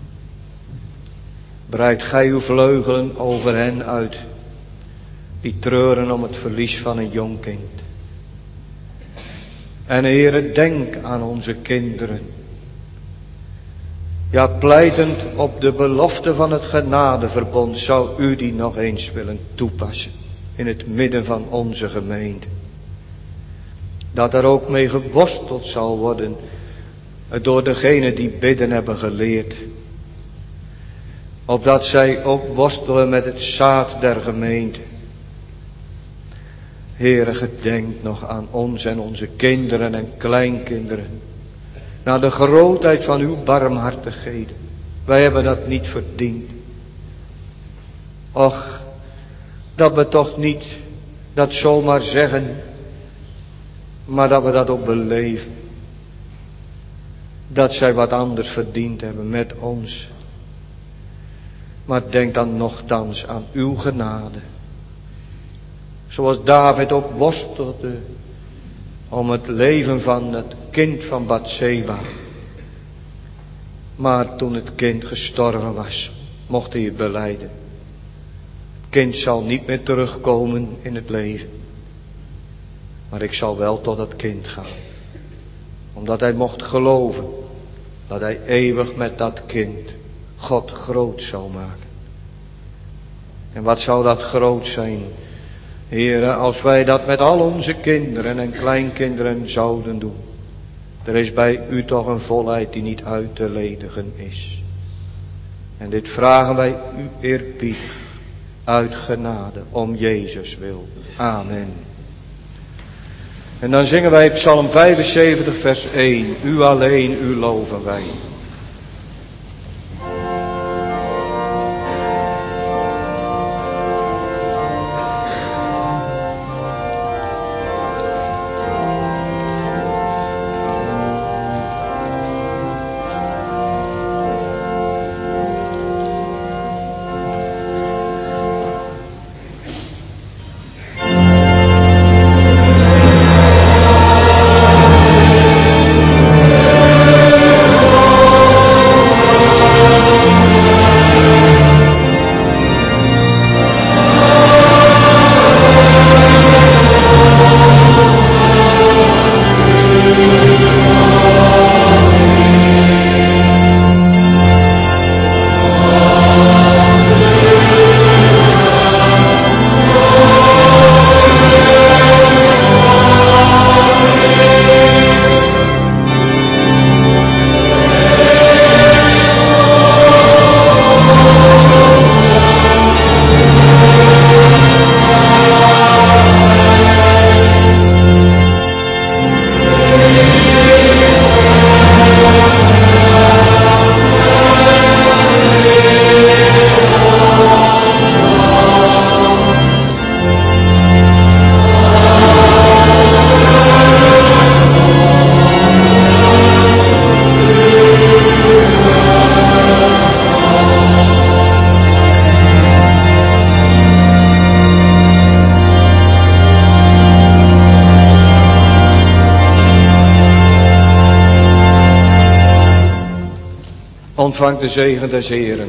Speaker 1: Breid gij uw vleugelen over hen uit, die treuren om het verlies van een jong kind. En Heere, denk aan onze kinderen. Ja, pleitend op de belofte van het genadeverbond, zou u die nog eens willen toepassen in het midden van onze gemeente. Dat er ook mee geworsteld zal worden door degenen die bidden hebben geleerd. Opdat zij ook worstelen met het zaad der gemeente. Heere, gedenk nog aan ons en onze kinderen en kleinkinderen. Naar de grootheid van uw barmhartigheden. Wij hebben dat niet verdiend. Och, dat we toch niet dat zomaar zeggen, maar dat we dat ook beleven. Dat zij wat anders verdiend hebben met ons. Maar denk dan nochtans aan uw genade. Zoals David ook worstelde om het leven van het kind van Batseba. Maar toen het kind gestorven was, mocht hij het belijden. Het kind zal niet meer terugkomen in het leven. Maar ik zal wel tot het kind gaan. Omdat hij mocht geloven dat hij eeuwig met dat kind God groot zou maken. En wat zou dat groot zijn, Heere, als wij dat met al onze kinderen en kleinkinderen zouden doen. Er is bij u toch een volheid die niet uit te ledigen is. En dit vragen wij u eerbiedig, uit genade, om Jezus wil. Amen. En dan zingen wij Psalm 75 vers 1. U alleen, u loven wij. Ontvang de zegen des Heeren.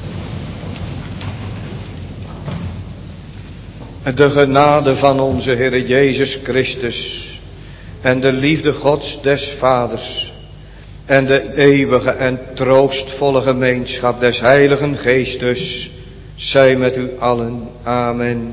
Speaker 1: En de genade van onze Heer Jezus Christus en de liefde Gods des Vaders en de eeuwige en troostvolle gemeenschap des Heiligen Geestes zij met u allen. Amen.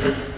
Speaker 2: Amen.